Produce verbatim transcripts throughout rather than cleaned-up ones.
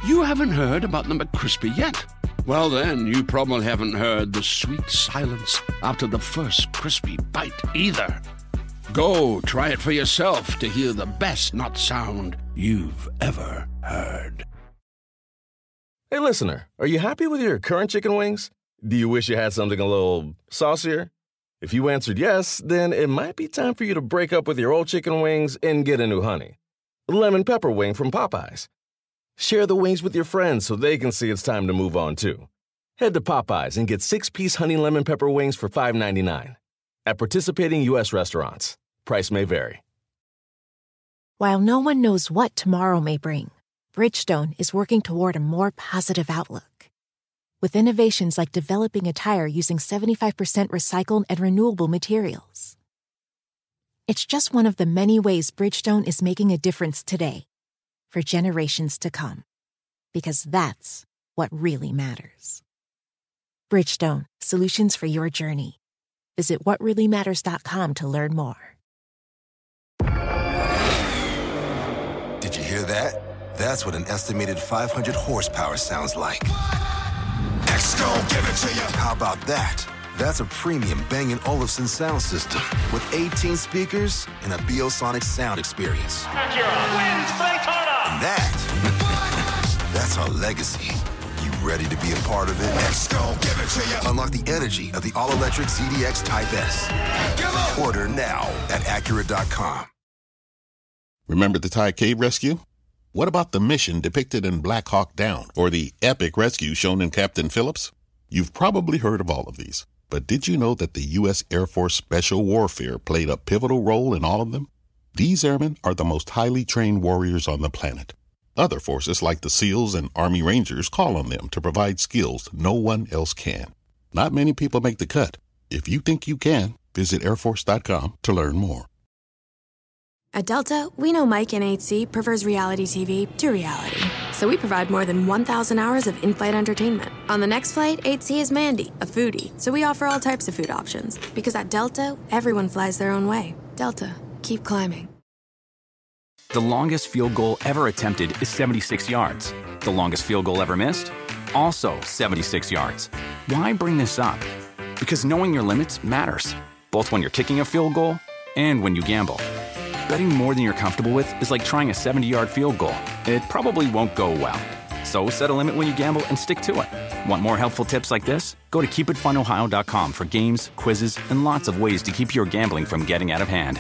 You haven't heard about the McCrispy yet? Well, then, you probably haven't heard the sweet silence after the first crispy bite either. Go try it for yourself to hear the best nut sound you've ever heard. Hey, listener, are you happy with your current chicken wings? Do you wish you had something a little saucier? If you answered yes, then it might be time for you to break up with your old chicken wings and get a new honey. Lemon pepper wing from Popeyes. Share the wings with your friends so they can see it's time to move on, too. Head to Popeyes and get six-piece honey lemon pepper wings for five ninety-nine. At participating U S restaurants. Price may vary. While no one knows what tomorrow may bring, Bridgestone is working toward a more positive outlook. With innovations like developing a tire using seventy-five percent recycled and renewable materials. It's just one of the many ways Bridgestone is making a difference today, for generations to come. Because that's what really matters. Bridgestone, solutions for your journey. Visit what really matters dot com to learn more. Did you hear that? That's what an estimated five hundred horsepower sounds like. X-Gon, give it to you. How about that? That's a premium Bang and Olufsen sound system with eighteen speakers and a Biosonic sound experience. Acura wins Daytona. And that, that's our legacy. You ready to be a part of it? X-Gon, give it to you. Unlock the energy of the all-electric Z D X Type S. Order now at Acura dot com. Remember the Thai cave rescue? What about the mission depicted in Black Hawk Down or the epic rescue shown in Captain Phillips? You've probably heard of all of these, but did you know that the U S Air Force Special Warfare played a pivotal role in all of them? These airmen are the most highly trained warriors on the planet. Other forces like the SEALs and Army Rangers call on them to provide skills no one else can. Not many people make the cut. If you think you can, visit air force dot com to learn more. At Delta, we know Mike in eight C prefers reality T V to reality. So we provide more than one thousand hours of in-flight entertainment. On the next flight, eight C is Mandy, a foodie. So we offer all types of food options. Because at Delta, everyone flies their own way. Delta, keep climbing. The longest field goal ever attempted is seventy-six yards. The longest field goal ever missed? Also seventy-six yards. Why bring this up? Because knowing your limits matters, both when you're kicking a field goal and when you gamble. Betting more than you're comfortable with is like trying a seventy-yard field goal. It probably won't go well. So set a limit when you gamble and stick to it. Want more helpful tips like this? Go to keep it fun ohio dot com for games, quizzes, and lots of ways to keep your gambling from getting out of hand.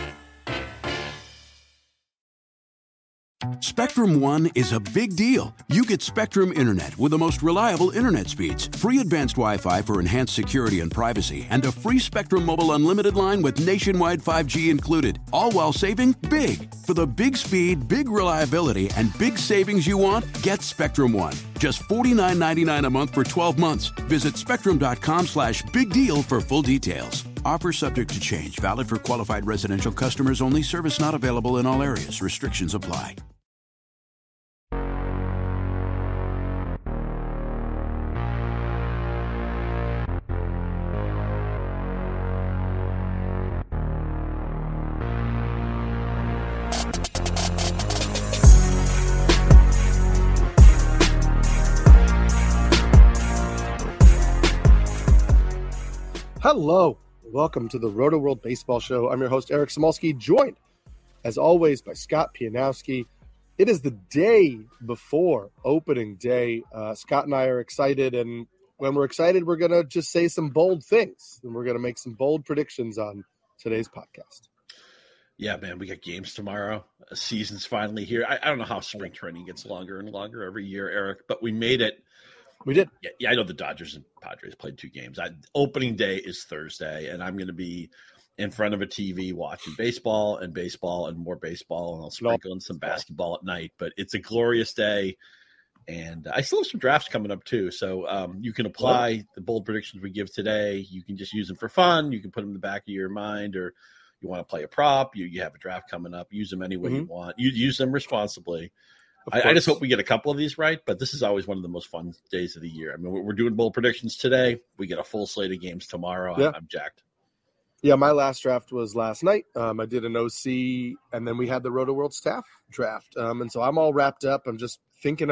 Spectrum One is a big deal. You get Spectrum Internet with the most reliable internet speeds, free advanced Wi-Fi for enhanced security and privacy, and a free Spectrum Mobile Unlimited line with nationwide five G included, all while saving big. For the big speed, big reliability, and big savings you want, get Spectrum One. Just forty-nine ninety-nine a month for twelve months. Visit spectrum dot com slash big deal for full details. Offer subject to change. Valid for qualified residential customers only. Service not available in all areas. Restrictions apply. Hello, welcome to the Roto World Baseball Show. I'm your host, Eric Samolsky, joined, as always, by Scott Pianowski. It is the day before opening day. Uh, Scott and I are excited, and when we're excited, we're going to just say some bold things, and we're going to make some bold predictions on today's podcast. Yeah, man, we got games tomorrow. A season's finally here. I, I don't know how spring training gets longer and longer every year, Eric, but we made it. We did. Yeah, yeah, I know the Dodgers and Padres played two games. I, opening day is Thursday, and I'm going to be in front of a T V watching baseball and baseball and more baseball, and I'll sprinkle in some basketball at night. But it's a glorious day, and I still have some drafts coming up too. So um, you can apply the bold predictions we give today. You can just use them for fun. You can put them in the back of your mind, or you want to play a prop. You you have a draft coming up. Use them any way mm-hmm. you want. You use them responsibly. I, I just hope we get a couple of these right, but this is always one of the most fun days of the year. I mean, we're, we're doing bold predictions today. We get a full slate of games tomorrow. Yeah. I'm, I'm jacked. Yeah, my last draft was last night. Um, I did an O C, and then we had the Roto World staff draft. Um, and so I'm all wrapped up. I'm just thinking about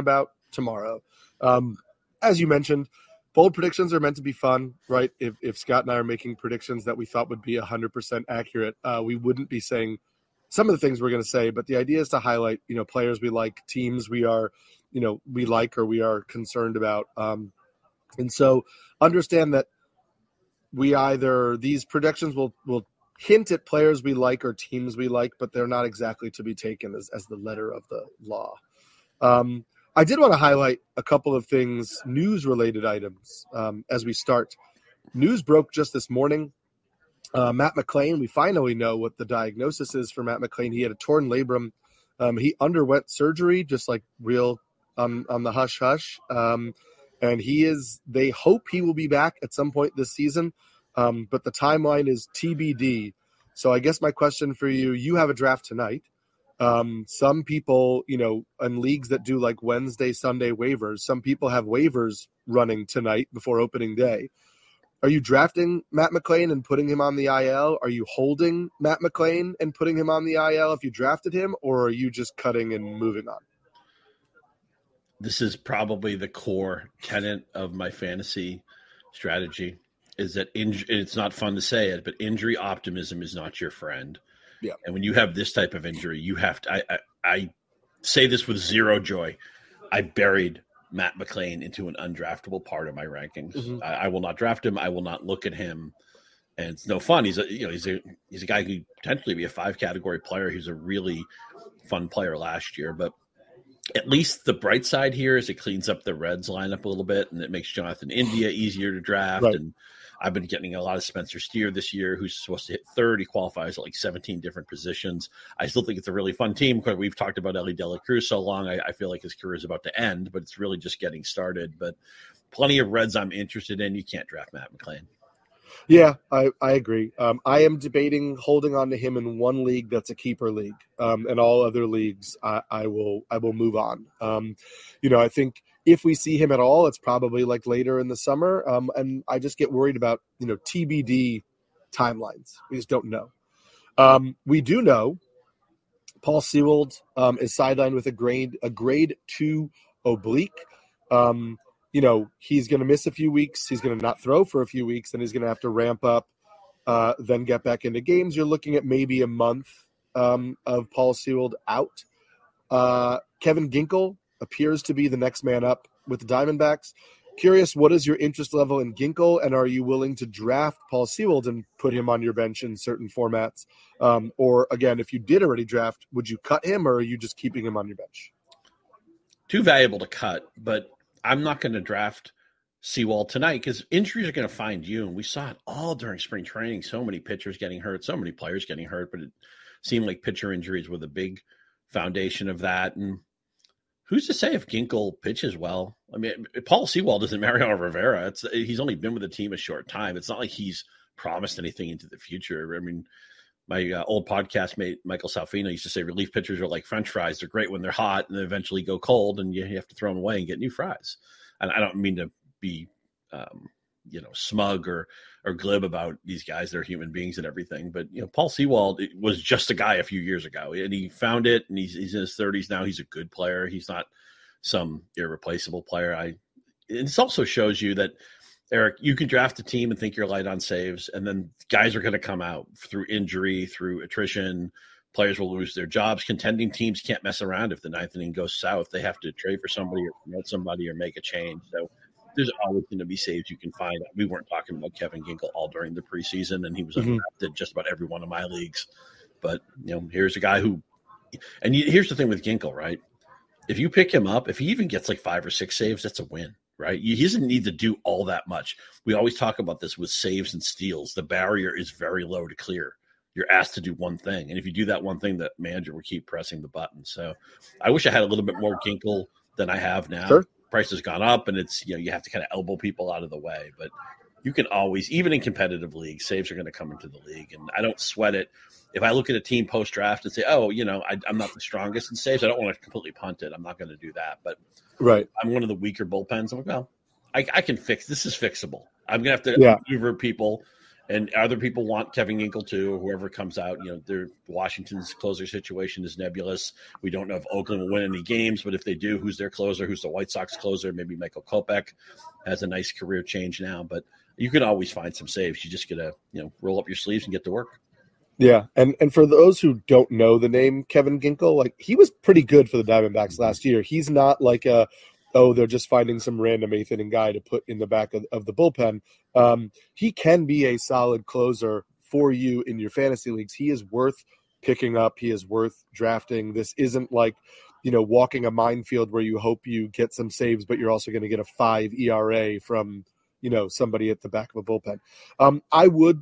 tomorrow. Um, as you mentioned, bold predictions are meant to be fun, right? If if Scott and I are making predictions that we thought would be one hundred percent accurate, uh, we wouldn't be saying some of the things we're going to say. But the idea is to highlight, you know, players we like, teams we are, you know, we like or we are concerned about. Um, and so understand that we either, these predictions will will hint at players we like or teams we like, but they're not exactly to be taken as, as the letter of the law. Um, I did want to highlight a couple of things, news-related items, um, as we start. News broke just this morning. Uh, Matt McLain, we finally know what the diagnosis is for Matt McLain. He had a torn labrum. Um, he underwent surgery, just like real um, on the hush-hush. Um, and he is, they hope he will be back at some point this season. Um, but the timeline is T B D. So I guess my question for you, you have a draft tonight. Um, some people, you know, in leagues that do like Wednesday, Sunday waivers, some people have waivers running tonight before opening day. Are you drafting Matt McLain and putting him on the I L? Are you holding Matt McLain and putting him on the I L if you drafted him, or are you just cutting and moving on? This is probably the core tenet of my fantasy strategy, is that inj- it's not fun to say it, but injury optimism is not your friend. Yeah. And when you have this type of injury, you have to, I, I, I say this with zero joy. I buried Matt McLain into an undraftable part of my rankings. Mm-hmm. I, I will not draft him. I will not look at him. And it's no fun. He's a, you know, he's a, he's a guy who could potentially be a five category player. He's a really fun player last year, but at least the bright side here is it cleans up the Reds lineup a little bit, and it makes Jonathan India easier to draft. Right. And I've been getting a lot of Spencer Steer this year, who's supposed to hit third. He qualifies at like seventeen different positions. I still think it's a really fun team because we've talked about Elly De La Cruz so long. I, I feel like his career is about to end, but it's really just getting started. But plenty of Reds I'm interested in. You can't draft Matt McLain. Yeah, I, I agree. Um, I am debating holding on to him in one league that's a keeper league. Um, and all other leagues, I, I will I will move on. Um, you know, I think if we see him at all, it's probably like later in the summer. Um, and I just get worried about, you know, T B D timelines. We just don't know. Um, we do know Paul Sewald um, is sidelined with a grade a grade two oblique. Um, you know, he's going to miss a few weeks. He's going to not throw for a few weeks, and he's going to have to ramp up, uh, then get back into games. You're looking at maybe a month um, of Paul Sewald out. Uh, Kevin Ginkel appears to be the next man up with the Diamondbacks. Curious, what is your interest level in Ginkel, and are you willing to draft Paul Sewald and put him on your bench in certain formats? Um, or, again, if you did already draft, would you cut him, or are you just keeping him on your bench? Too valuable to cut, but I'm not going to draft Sewald tonight because injuries are going to find you. And we saw it all during spring training. So many pitchers getting hurt, so many players getting hurt, but it seemed like pitcher injuries were the big foundation of that. And who's to say if Ginkel pitches well? I mean, Paul Sewald isn't Mariano Rivera. It's he's only been with the team a short time. It's not like he's promised anything into the future. I mean, my uh, old podcast mate, Michael Salfino, used to say relief pitchers are like French fries. They're great when they're hot and they eventually go cold and you, you have to throw them away and get new fries. And I don't mean to be, um, you know, smug or or glib about these guys. They're human beings and everything. But, you know, Paul Sewald was just a guy a few years ago. And he found it, and he's, he's in his thirties now. He's a good player. He's not some irreplaceable player. I. It also shows you that, Eric, you can draft a team and think you're light on saves, and then guys are going to come out through injury, through attrition. Players will lose their jobs. Contending teams can't mess around if the ninth inning goes south. They have to trade for somebody or promote somebody or make a change. So there's always going to be saves you can find. We weren't talking about Kevin Ginkel all during the preseason, and he was mm-hmm. undrafted just about every one of my leagues. But, you know, here's a guy who – and here's the thing with Ginkel, right? If you pick him up, if he even gets like five or six saves, that's a win. Right? He doesn't need to do all that much. We always talk about this with saves and steals. The barrier is very low to clear. You're asked to do one thing. And if you do that one thing, that manager will keep pressing the button. So I wish I had a little bit more Ginkel than I have now. Sure. Price has gone up, and it's, you know, you have to kind of elbow people out of the way. But you can always, even in competitive leagues, saves are going to come into the league. And I don't sweat it. If I look at a team post-draft and say, oh, you know, I, I'm not the strongest in saves, I don't want to completely punt it. I'm not going to do that. But right, I'm one of the weaker bullpens. I'm like, well, I, I can fix this. Is fixable. I'm gonna have to yeah. maneuver people And other people want Kevin Ginkel too, or whoever comes out. You know, their Washington's closer situation is nebulous. We don't know if Oakland will win any games, but if they do, who's their closer? Who's the White Sox closer? Maybe Michael Kopech has a nice career change now, but you can always find some saves. You just gotta, you know, roll up your sleeves and get to work. Yeah, and and for those who don't know the name Kevin Ginkel, like he was pretty good for the Diamondbacks mm-hmm. last year. He's not like a oh, they're just finding some random eighth inning guy to put in the back of, of the bullpen. Um, he can be a solid closer for you in your fantasy leagues. He is worth picking up. He is worth drafting. This isn't like, you know, walking a minefield where you hope you get some saves, but you're also going to get a five E R A from, you know, somebody at the back of a bullpen. Um, I would,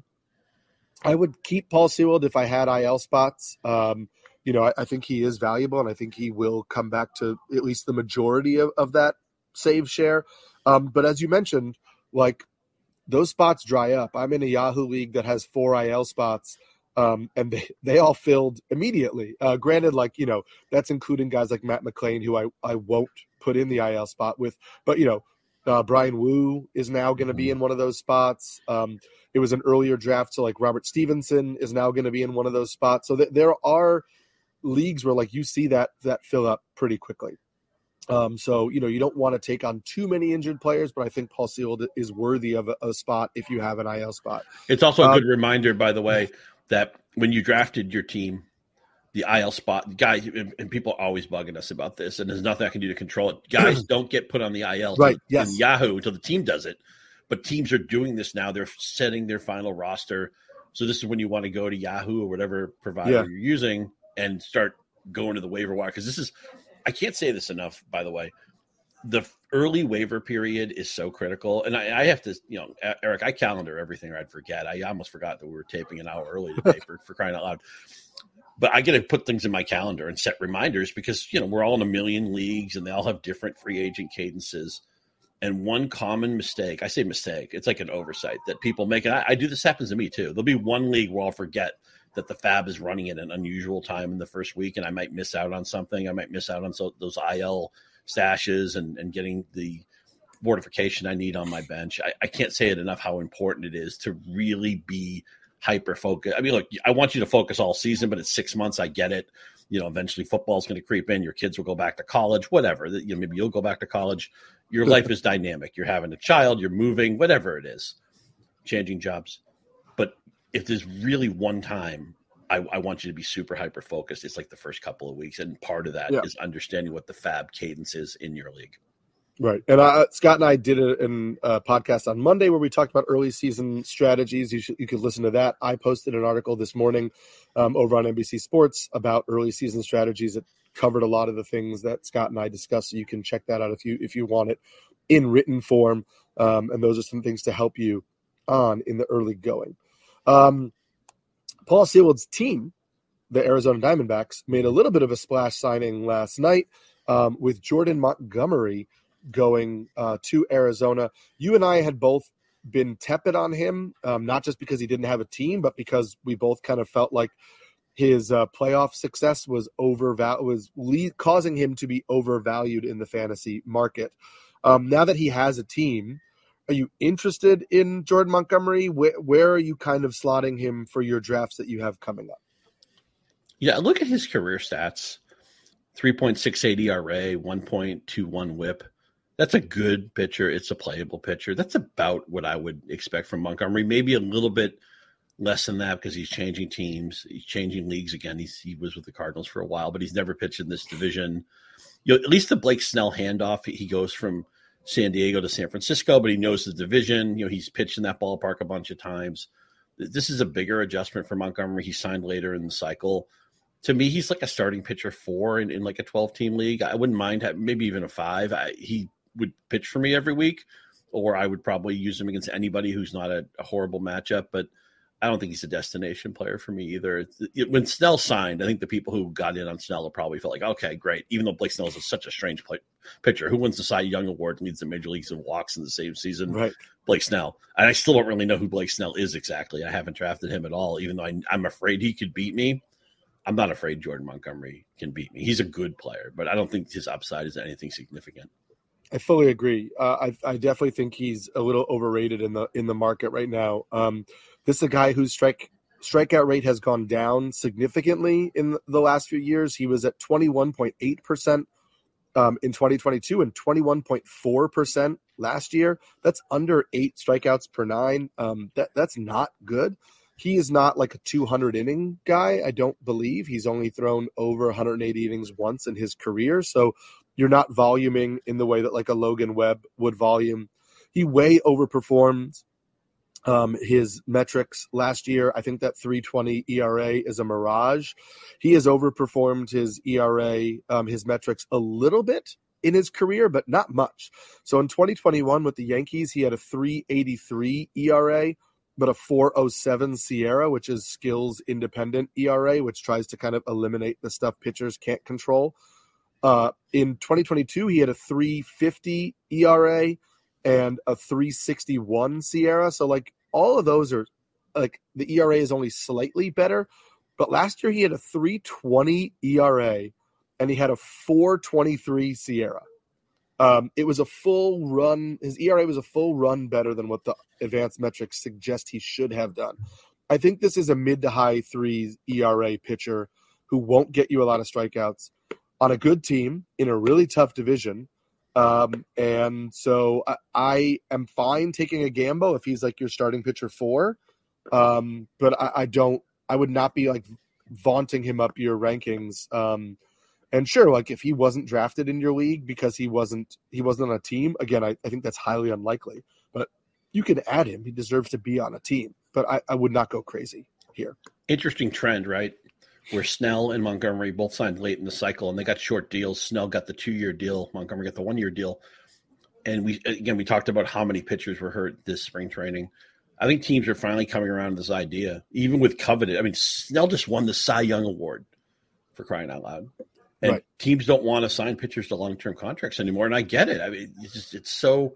I would keep Paul Sewald if I had I L spots. Um, You know, I, I think he is valuable, and I think he will come back to at least the majority of, of that save share. Um, but as you mentioned, like those spots dry up. I'm in a Yahoo league that has four I L spots, um, and they, they all filled immediately. Uh, granted, like, you know, that's including guys like Matt McClain, who I, I won't put in the I L spot with. But, you know, uh, Brian Wu is now going to be in one of those spots. Um, it was an earlier draft, so like Robert Stevenson is now going to be in one of those spots. So th- there are leagues where like you see that that fill up pretty quickly. Um, so, you know, you don't want to take on too many injured players, but I think Paul Sewald is worthy of a, a spot if you have an I L spot. It's also a um, good reminder, by the way, that when you drafted your team, the I L spot, guys, and, and people are always bugging us about this, and there's nothing I can do to control it. Guys don't get put on the I L right, to, yes. in Yahoo until the team does it. But teams are doing this now. They're setting their final roster. So this is when you want to go to Yahoo or whatever provider yeah. you're using and start going to the waiver wire. Because this is – I can't say this enough, by the way. The early waiver period is so critical. And I, I have to – you know, Eric, I calendar everything or I'd forget. I almost forgot that we were taping an hour early today for, for crying out loud. But I got to put things in my calendar and set reminders because, you know, we're all in a million leagues and they all have different free agent cadences. And one common mistake, I say mistake, it's like an oversight that people make. And I, I do this happens to me too. There'll be one league where I'll forget that the Fab is running at an unusual time in the first week, and I might miss out on something. I might miss out on so, those I L stashes and, and getting the mortification I need on my bench. I, I can't say it enough how important it is to really be hyper-focused. I mean, look, I want you to focus all season, but it's six months. I get it. You know, eventually football is going to creep in. Your kids will go back to college, whatever. You know, maybe you'll go back to college. Your life is dynamic. You're having a child, you're moving, whatever it is, changing jobs. But if there's really one time I, I want you to be super hyper-focused, it's like the first couple of weeks. And part of that yeah. is understanding what the Fab cadence is in your league. Right. And uh, Scott and I did a, a podcast on Monday where we talked about early season strategies. You, should, you could listen to that. I posted an article this morning um, over on N B C Sports about early season strategies that covered a lot of the things that Scott and I discussed. So you can check that out if you if you want it in written form. Um, and those are some things to help you on in the early going. Um, Paul Sewald's team, the Arizona Diamondbacks, made a little bit of a splash signing last night um, with Jordan Montgomery going uh, to Arizona. You and I had both been tepid on him, um, not just because he didn't have a team, but because we both kind of felt like his uh, playoff success was overval- was le- causing him to be overvalued in the fantasy market. Um, now that he has a team, are you interested in Jordan Montgomery? Where, where are you kind of slotting him for your drafts that you have coming up? Yeah, look at his career stats. three point six eight E R A, one point two one whip. That's a good pitcher. It's a playable pitcher. That's about what I would expect from Montgomery. Maybe a little bit less than that because he's changing teams. He's changing leagues again. He's, he was with the Cardinals for a while, but he's never pitched in this division. You know, at least the Blake Snell handoff, he goes from San Diego to San Francisco, but he knows the division. You know, he's pitched in that ballpark a bunch of times. This is a bigger adjustment for Montgomery. He signed later in the cycle. To me, he's like a starting pitcher four in, in like a twelve-team league. I wouldn't mind having, maybe even a five. I, he would pitch for me every week, or I would probably use him against anybody who's not a, a horrible matchup, but I don't think he's a destination player for me either. It, it, when Snell signed, I think the people who got in on Snell probably felt like, okay, great. Even though Blake Snell is a, such a strange play, pitcher, who wins the Cy Young Award and leads the major leagues in walks in the same season? Right. Blake Snell. And I still don't really know who Blake Snell is exactly. I haven't drafted him at all, even though I, I'm afraid he could beat me. I'm not afraid Jordan Montgomery can beat me. He's a good player, but I don't think his upside is anything significant. I fully agree. Uh, I, I definitely think he's a little overrated in the in the market right now. Um, this is a guy whose strike strikeout rate has gone down significantly in the last few years. He was at twenty-one point eight percent um, in twenty twenty-two and twenty-one point four percent last year. That's under eight strikeouts per nine. Um, that that's not good. He is not like a two hundred inning guy. I don't believe he's only thrown over one hundred eighty innings once in his career. So you're not voluming in the way that like a Logan Webb would volume. He way overperformed um, his metrics last year. I think that three twenty E R A is a mirage. He has overperformed his E R A, um, his metrics a little bit in his career, but not much. So in twenty twenty-one with the Yankees, he had a three eighty-three E R A, but a four oh seven Sierra, which is skills independent E R A, which tries to kind of eliminate the stuff pitchers can't control. Uh, in twenty twenty-two, he had a three fifty E R A and a three sixty-one Sierra. So like all of those are like the E R A is only slightly better, but last year he had a three twenty E R A and he had a four twenty-three Sierra. Um, it was a full run. His E R A was a full run better than what the advanced metrics suggest he should have done. I think this is a mid to high threes E R A pitcher who won't get you a lot of strikeouts on a good team in a really tough division. Um, and so I, I am fine taking a gamble if he's like your starting pitcher four. Um, but I, I don't, I would not be like vaunting him up your rankings. Um, and sure, like if he wasn't drafted in your league because he wasn't, he wasn't on a team, again, I, I think that's highly unlikely, but you can add him. He deserves to be on a team, but I, I would not go crazy here. Interesting trend, right? Where Snell and Montgomery both signed late in the cycle, and they got short deals. Snell got the two-year deal. Montgomery got the one-year deal. And we again, we talked about how many pitchers were hurt this spring training. I think teams are finally coming around to this idea, even with coveted. I mean, Snell just won the Cy Young Award, for crying out loud. And right. Teams don't want to sign pitchers to long-term contracts anymore, and I get it. I mean, it's just it's so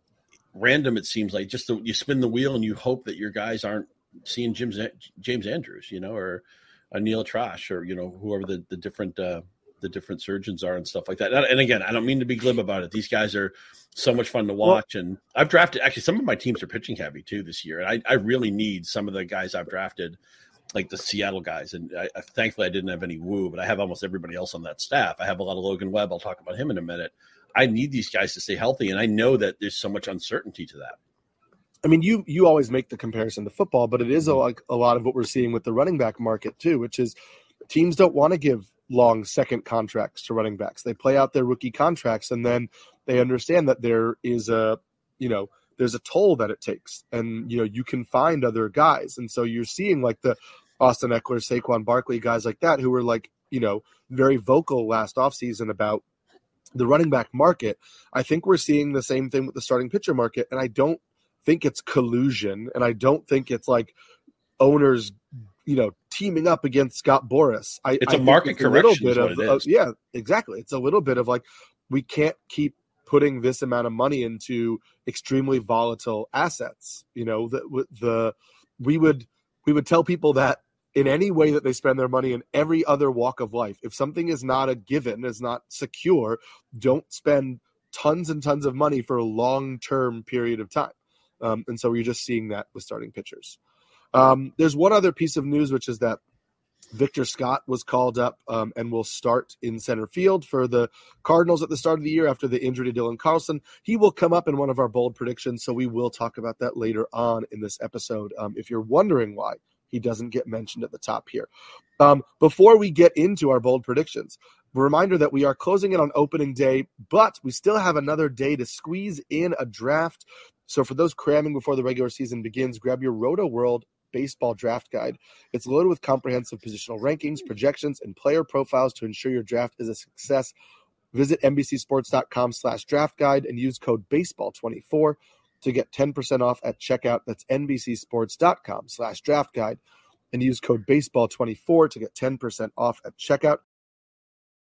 random, it seems like. Just the, you spin the wheel and you hope that your guys aren't seeing James, James Andrews, you know, or – a Neil Trash, or you know whoever the, the different uh, the different surgeons are and stuff like that. And again, I don't mean to be glib about it. These guys are so much fun to watch, well, and I've drafted actually some of my teams are pitching heavy too this year, and I, I really need some of the guys I've drafted, like the Seattle guys. And I, I, thankfully, I didn't have any Woo, but I have almost everybody else on that staff. I have a lot of Logan Webb. I'll talk about him in a minute. I need these guys to stay healthy, and I know that there's so much uncertainty to that. I mean, you you always make the comparison to football, but it is a, like a lot of what we're seeing with the running back market too, which is teams don't want to give long second contracts to running backs. They play out their rookie contracts, and then they understand that there is a, you know, there's a toll that it takes, and you know you can find other guys, and so you're seeing like the Austin Eckler, Saquon Barkley, guys like that who were like you know very vocal last offseason about the running back market. I think we're seeing the same thing with the starting pitcher market, and I don't think it's collusion, and I don't think it's like owners, you know, teaming up against Scott Boras. I, it's I a market it's correction. A little bit is of, what it is. uh, yeah, exactly. It's a little bit of like we can't keep putting this amount of money into extremely volatile assets. You know, the, the we would we would tell people that in any way that they spend their money in every other walk of life, if something is not a given, is not secure, don't spend tons and tons of money for a long-term period of time. Um, and so you're just seeing that with starting pitchers. Um, there's one other piece of news, which is that Victor Scott was called up um, and will start in center field for the Cardinals at the start of the year after the injury to Dylan Carlson. He will come up in one of our bold predictions, so we will talk about that later on in this episode. Um, if you're wondering why he doesn't get mentioned at the top here. Um, before we get into our bold predictions, a reminder that we are closing in on opening day, but we still have another day to squeeze in a draft. So for those cramming before the regular season begins, grab your Roto World Baseball Draft Guide. It's loaded with comprehensive positional rankings, projections, and player profiles to ensure your draft is a success. Visit NBCSports.com slash draft guide and use code baseball twenty-four to get ten percent off at checkout. That's NBCSports.com slash draft guide and use code baseball twenty-four to get ten percent off at checkout.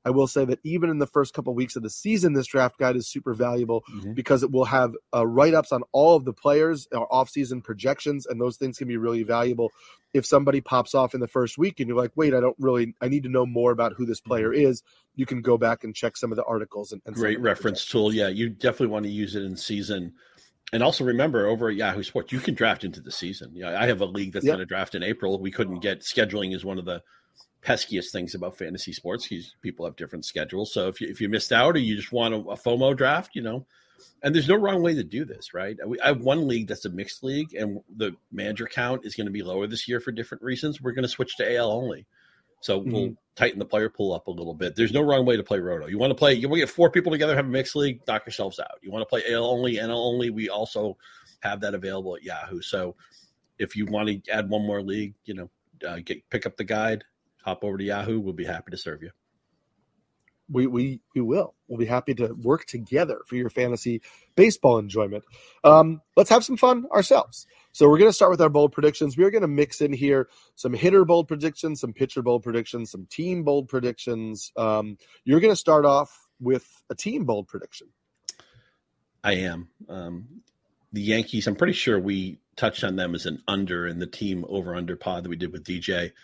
I will say that even in the first couple of weeks of the season, this draft guide is super valuable mm-hmm. because it will have uh, write-ups on all of the players, our off-season projections, and those things can be really valuable. If somebody pops off in the first week and you're like, wait, I don't really, I need to know more about who this player is, you can go back and check some of the articles. And, and Great reference tool. Yeah, you definitely want to use it in season. And also remember, over at Yahoo Sports, you can draft into the season. Yeah, I have a league that's yep. going to draft in April. We couldn't get, scheduling is one of the peskiest things about fantasy sports. People have different schedules. So if you, if you missed out or you just want a, a FOMO draft, you know, and there's no wrong way to do this, right? I have one league that's a mixed league, and the manager count is going to be lower this year for different reasons. We're going to switch to A L only. So mm-hmm. we'll tighten the player pool up a little bit. There's no wrong way to play Roto. You want to play, you want to get four people together, have a mixed league, knock yourselves out. You want to play A L only, N L only, we also have that available at Yahoo. So if you want to add one more league, you know, uh, get pick up the guide, hop over to Yahoo. We'll be happy to serve you. We we we will. We'll be happy to work together for your fantasy baseball enjoyment. Um, let's have some fun ourselves. So we're going to start with our bold predictions. We're going to mix in here some hitter bold predictions, some pitcher bold predictions, some team bold predictions. Um, you're going to start off with a team bold prediction. I am. Um, the Yankees, I'm pretty sure we touched on them as an under in the team over-under pod that we did with D J.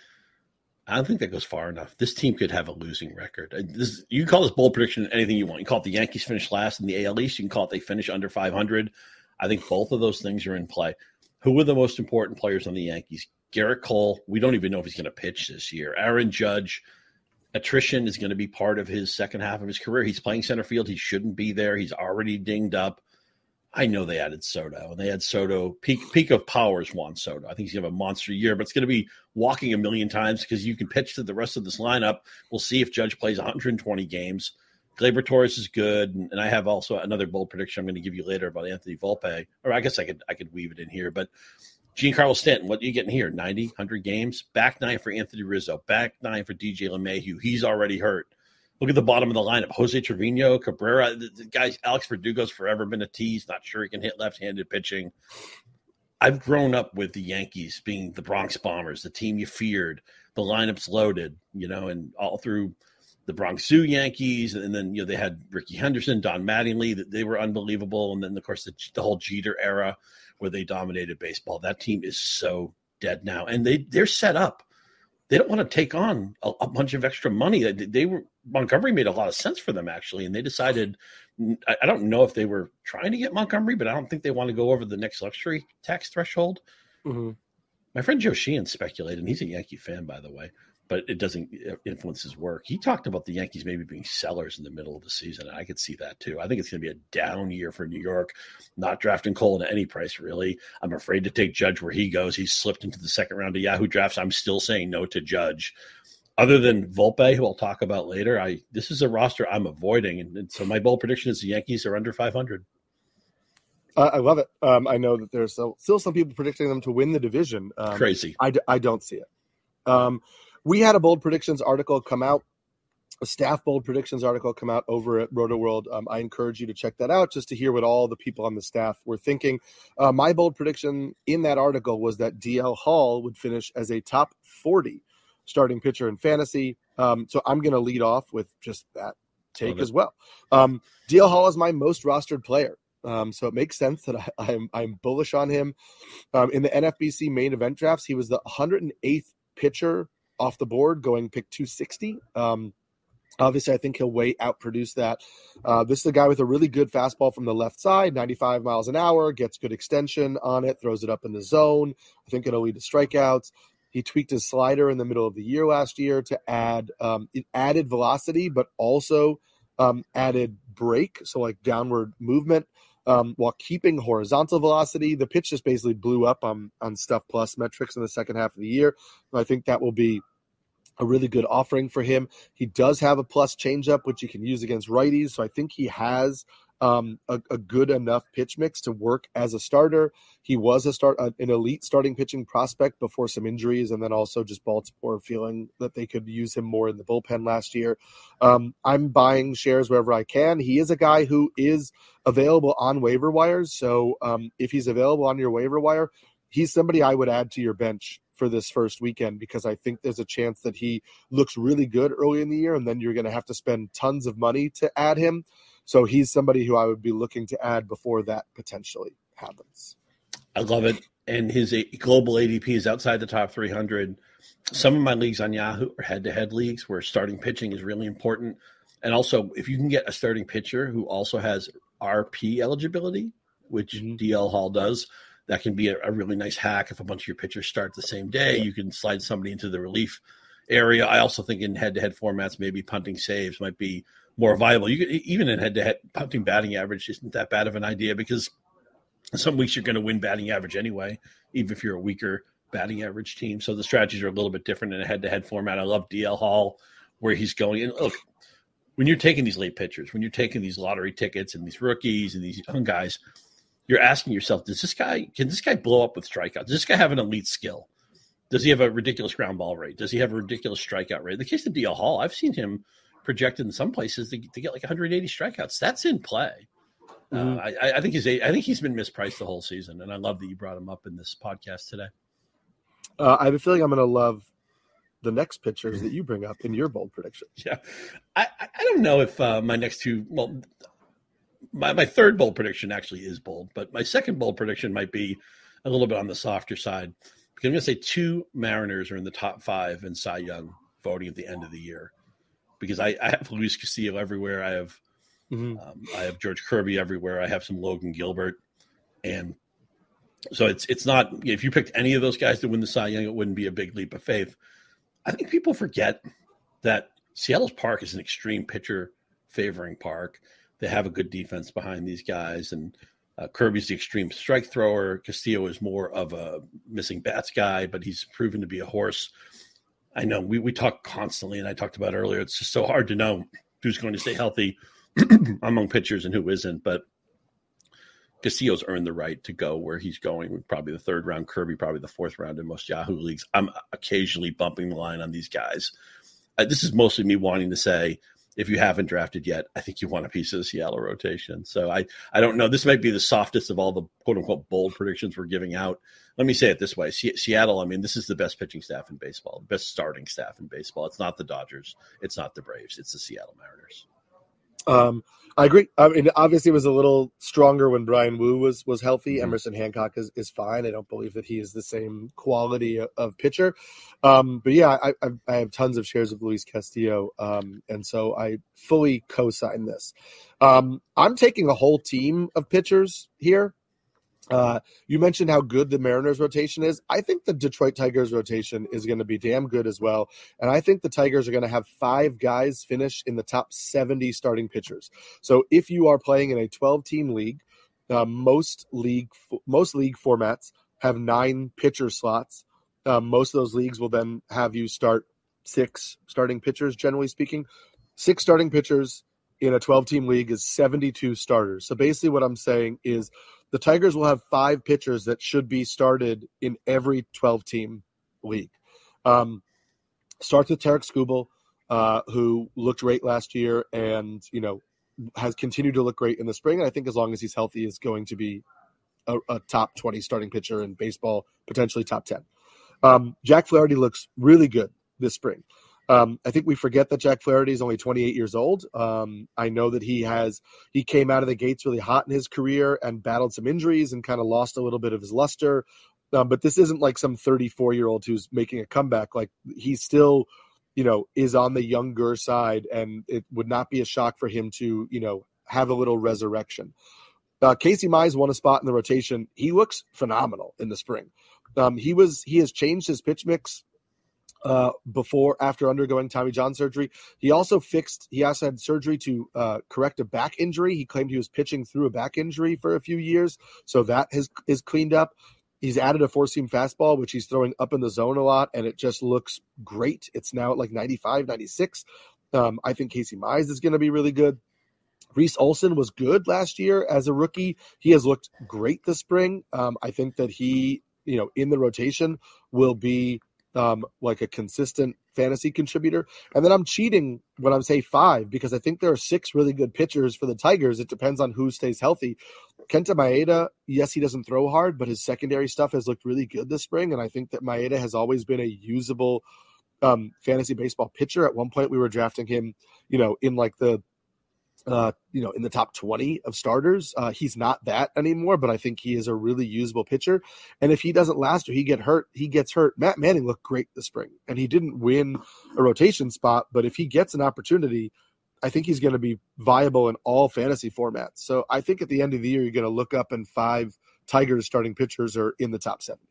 I don't think that goes far enough. This team could have a losing record. This, you can call this bold prediction anything you want. You call it the Yankees finish last in the A L East. You can call it they finish under five hundred. I think both of those things are in play. Who are the most important players on the Yankees? Garrett Cole. We don't even know if he's going to pitch this year. Aaron Judge. Attrition is going to be part of his second half of his career. He's playing center field. He shouldn't be there. He's already dinged up. I know they added Soto, and they had Soto. Peak peak of powers Juan Soto. I think he's going to have a monster year, but it's going to be walking a million times because you can pitch to the rest of this lineup. We'll see if Judge plays one hundred twenty games. Gleyber Torres is good, and, and I have also another bold prediction I'm going to give you later about Anthony Volpe. Or I guess I could I could weave it in here. But Giancarlo Stanton, what are you getting here? ninety, one hundred games? Back nine for Anthony Rizzo. Back nine for D J LeMahieu. He's already hurt. Look at the bottom of the lineup. Jose Trevino, Cabrera. The, the guys, Alex Verdugo's forever been a tease. Not sure he can hit left-handed pitching. I've grown up with the Yankees being the Bronx Bombers, the team you feared. The lineup's loaded, you know, and all through the Bronx Zoo Yankees. And then, you know, they had Ricky Henderson, Don Mattingly. They were unbelievable. And then, of course, the, the whole Jeter era where they dominated baseball. That team is so dead now. And they, they're set up. They don't want to take on a, a bunch of extra money. They, they were Montgomery made a lot of sense for them, actually, and they decided. I, I don't know if they were trying to get Montgomery, but I don't think they want to go over the next luxury tax threshold. Mm-hmm. My friend Joe Sheehan speculated, and he's a Yankee fan, by the way, but it doesn't influence his work. He talked about the Yankees maybe being sellers in the middle of the season, and I could see that too. I think it's going to be a down year for New York, not drafting Cole at any price, really. I'm afraid to take Judge where he goes. He's slipped into the second round of Yahoo drafts. I'm still saying no to Judge. Other than Volpe, who I'll talk about later, I this is a roster I'm avoiding, and, and so my bold prediction is the Yankees are under five hundred. Uh, I love it. Um, I know that there's still, still some people predicting them to win the division. Um, Crazy. I, d- I don't see it. Um, we had a bold predictions article come out, a staff bold predictions article come out over at Roto World. Um, I encourage you to check that out just to hear what all the people on the staff were thinking. Uh, my bold prediction in that article was that D L Hall would finish as a top forty starting pitcher in fantasy. Um, so I'm going to lead off with just that take as well. Um, D L Hall is my most rostered player. Um, so it makes sense that I, I'm I'm bullish on him. Um, in the N F B C main event drafts, he was the one hundred eighth pitcher off the board, going pick two sixty. Um, obviously, I think he'll way outproduce that. Uh, this is a guy with a really good fastball from the left side, ninety-five miles an hour, gets good extension on it, throws it up in the zone. I think it'll lead to strikeouts. He tweaked his slider in the middle of the year last year to add um, it added velocity, but also um, added break, so like downward movement. Um, while keeping horizontal velocity. The pitch just basically blew up on, on Stuff Plus metrics in the second half of the year. I think that will be a really good offering for him. He does have a plus changeup, which you can use against righties. So I think he has um, a, a good enough pitch mix to work as a starter. He was a start an elite starting pitching prospect before some injuries, and then also just Baltimore feeling that they could use him more in the bullpen last year. Um, I'm buying shares wherever I can. He is a guy who is available on waiver wires. So um, if he's available on your waiver wire, he's somebody I would add to your bench for this first weekend, because I think there's a chance that he looks really good early in the year, and then you're going to have to spend tons of money to add him. So he's somebody who I would be looking to add before that potentially happens. I love it. And his global A D P is outside the top three hundred. Some of my leagues on Yahoo are head-to-head leagues where starting pitching is really important. And also, if you can get a starting pitcher who also has R P eligibility, which mm-hmm. D L Hall does, that can be a, a really nice hack. If a bunch of your pitchers start the same day, you can slide somebody into the relief area. I also think in head-to-head formats, maybe punting saves might be more viable. You could, even in head-to-head, punting batting average isn't that bad of an idea, because some weeks you're going to win batting average anyway, even if you're a weaker batting average team. So the strategies are a little bit different in a head-to-head format. I love D L Hall, where he's going. And look, when you're taking these late pitchers, when you're taking these lottery tickets and these rookies and these young guys, you're asking yourself, does this guy, can this guy blow up with strikeouts? Does this guy have an elite skill? Does he have a ridiculous ground ball rate? Does he have a ridiculous strikeout rate? In the case of D L Hall, I've seen him projected in some places to, to get like one hundred eighty strikeouts. That's in play. Mm-hmm. Uh, I, I think he's a, I think he's been mispriced the whole season, and I love that you brought him up in this podcast today. Uh, I have a feeling I'm going to love the next pitchers that you bring up in your bold prediction. Yeah, I, I don't know if uh, my next two. Well, my my third bold prediction actually is bold, but my second bold prediction might be a little bit on the softer side, because I'm going to say two Mariners are in the top five in Cy Young voting at the end of the year, because I, I have Luis Castillo everywhere. I have. Mm-hmm. Um, I have George Kirby everywhere. I have some Logan Gilbert. And so it's it's not – if you picked any of those guys to win the Cy Young, it wouldn't be a big leap of faith. I think people forget that Seattle's park is an extreme pitcher favoring park. They have a good defense behind these guys. And uh, Kirby's the extreme strike thrower. Castillo is more of a missing bats guy, but he's proven to be a horse. I know we, we talk constantly, and I talked about earlier, it's just so hard to know who's going to stay healthy among pitchers and who isn't, but Castillo's earned the right to go where he's going, probably the third round, Kirby probably the fourth round in most Yahoo leagues. I'm occasionally bumping the line on these guys. Uh, this is mostly me wanting to say, if you haven't drafted yet, I think you want a piece of the Seattle rotation. So I, I don't know. This might be the softest of all the quote-unquote bold predictions we're giving out. Let me say it this way. Se- Seattle, I mean, this is the best pitching staff in baseball, the best starting staff in baseball. It's not the Dodgers. It's not the Braves. It's the Seattle Mariners. Um, I agree. I mean, obviously it was a little stronger when Brian Wu was, was healthy. Mm-hmm. Emerson Hancock is, is fine. I don't believe that he is the same quality of, of pitcher. Um, but yeah, I, I, I have tons of shares of Luis Castillo. Um, and so I fully co-sign this. Um, I'm taking a whole team of pitchers here. Uh, you mentioned how good the Mariners rotation is. I think the Detroit Tigers rotation is going to be damn good as well. And I think the Tigers are going to have five guys finish in the top seventy starting pitchers. So if you are playing in a twelve team league, uh, most league, most league formats have nine pitcher slots. Uh, most of those leagues will then have you start six starting pitchers, generally speaking. Six starting pitchers in a twelve team league is seventy-two starters. So basically what I'm saying is, the Tigers will have five pitchers that should be started in every twelve team league. Um, starts with Tarek Skubal, uh, who looked great last year and, you know, has continued to look great in the spring. And I think as long as he's healthy, is going to be a, a top twenty starting pitcher in baseball, potentially top ten. Um, Jack Flaherty looks really good this spring. Um, I think we forget that Jack Flaherty is only twenty-eight years old. Um, I know that he has he came out of the gates really hot in his career and battled some injuries and kind of lost a little bit of his luster. Um, but this isn't like some thirty-four-year-old who's making a comeback. Like, he still, you know, is on the younger side, and it would not be a shock for him to, you know, have a little resurrection. Uh, Casey Mize won a spot in the rotation. He looks phenomenal in the spring. Um, he was he has changed his pitch mix uh, before, after undergoing Tommy John surgery. He also fixed, he also had surgery to uh, correct a back injury. He claimed he was pitching through a back injury for a few years. So that has is cleaned up. He's added a four-seam fastball, which he's throwing up in the zone a lot, and it just looks great. It's now at like ninety-five, ninety-six. Um, I think Casey Mize is going to be really good. Reese Olson was good last year as a rookie. He has looked great this spring. Um, I think that he, you know, in the rotation will be um, like a consistent fantasy contributor. And then I'm cheating when I'm say five, because I think there are six really good pitchers for the Tigers. It depends on who stays healthy. Kenta Maeda, yes, he doesn't throw hard, but his secondary stuff has looked really good this spring. And I think that Maeda has always been a usable um, fantasy baseball pitcher. At one point we were drafting him, you know, in like the, Uh, you know, in the top twenty of starters. Uh, he's not that anymore, but I think he is a really usable pitcher. And if he doesn't last or he get hurt, he gets hurt. Matt Manning looked great this spring, and he didn't win a rotation spot, but if he gets an opportunity, I think he's going to be viable in all fantasy formats. So I think at the end of the year, you're going to look up and five Tigers starting pitchers are in the top seven.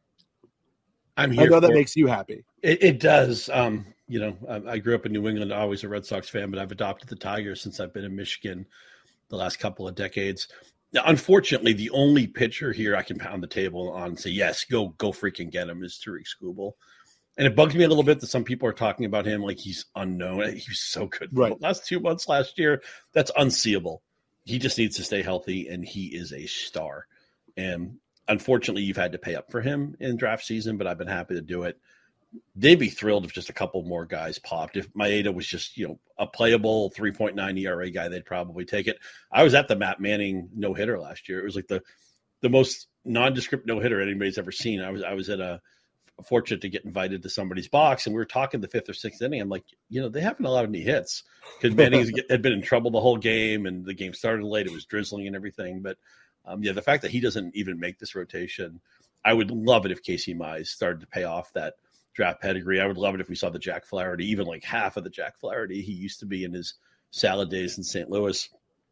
I'm here I know that for, makes you happy. It, it does. Um, you know, I, I grew up in New England, always a Red Sox fan, but I've adopted the Tigers since I've been in Michigan the last couple of decades. Now, unfortunately, the only pitcher here I can pound the table on and say, yes, go go freaking get him is Tariq Skubal. And it bugs me a little bit that some people are talking about him like he's unknown. He's so good. Right. The last two months last year, that's unseeable. He just needs to stay healthy, and he is a star. And unfortunately, you've had to pay up for him in draft season, but I've been happy to do it. They'd be thrilled if just a couple more guys popped. If Maeda was just, you know, a playable three point nine E R A guy, they'd probably take it. I was at the Matt Manning no-hitter last year. It was like the the most nondescript no-hitter anybody's ever seen. I was I was at a fortunate to get invited to somebody's box, and we were talking the fifth or sixth inning. I'm like, you know, they haven't allowed any hits because Manning had been in trouble the whole game, and the game started late. It was drizzling and everything. But, um, yeah, the fact that he doesn't even make this rotation, I would love it if Casey Mize started to pay off that draft pedigree. I would love it if we saw the Jack Flaherty, even like half of the Jack Flaherty he used to be in his salad days in Saint Louis.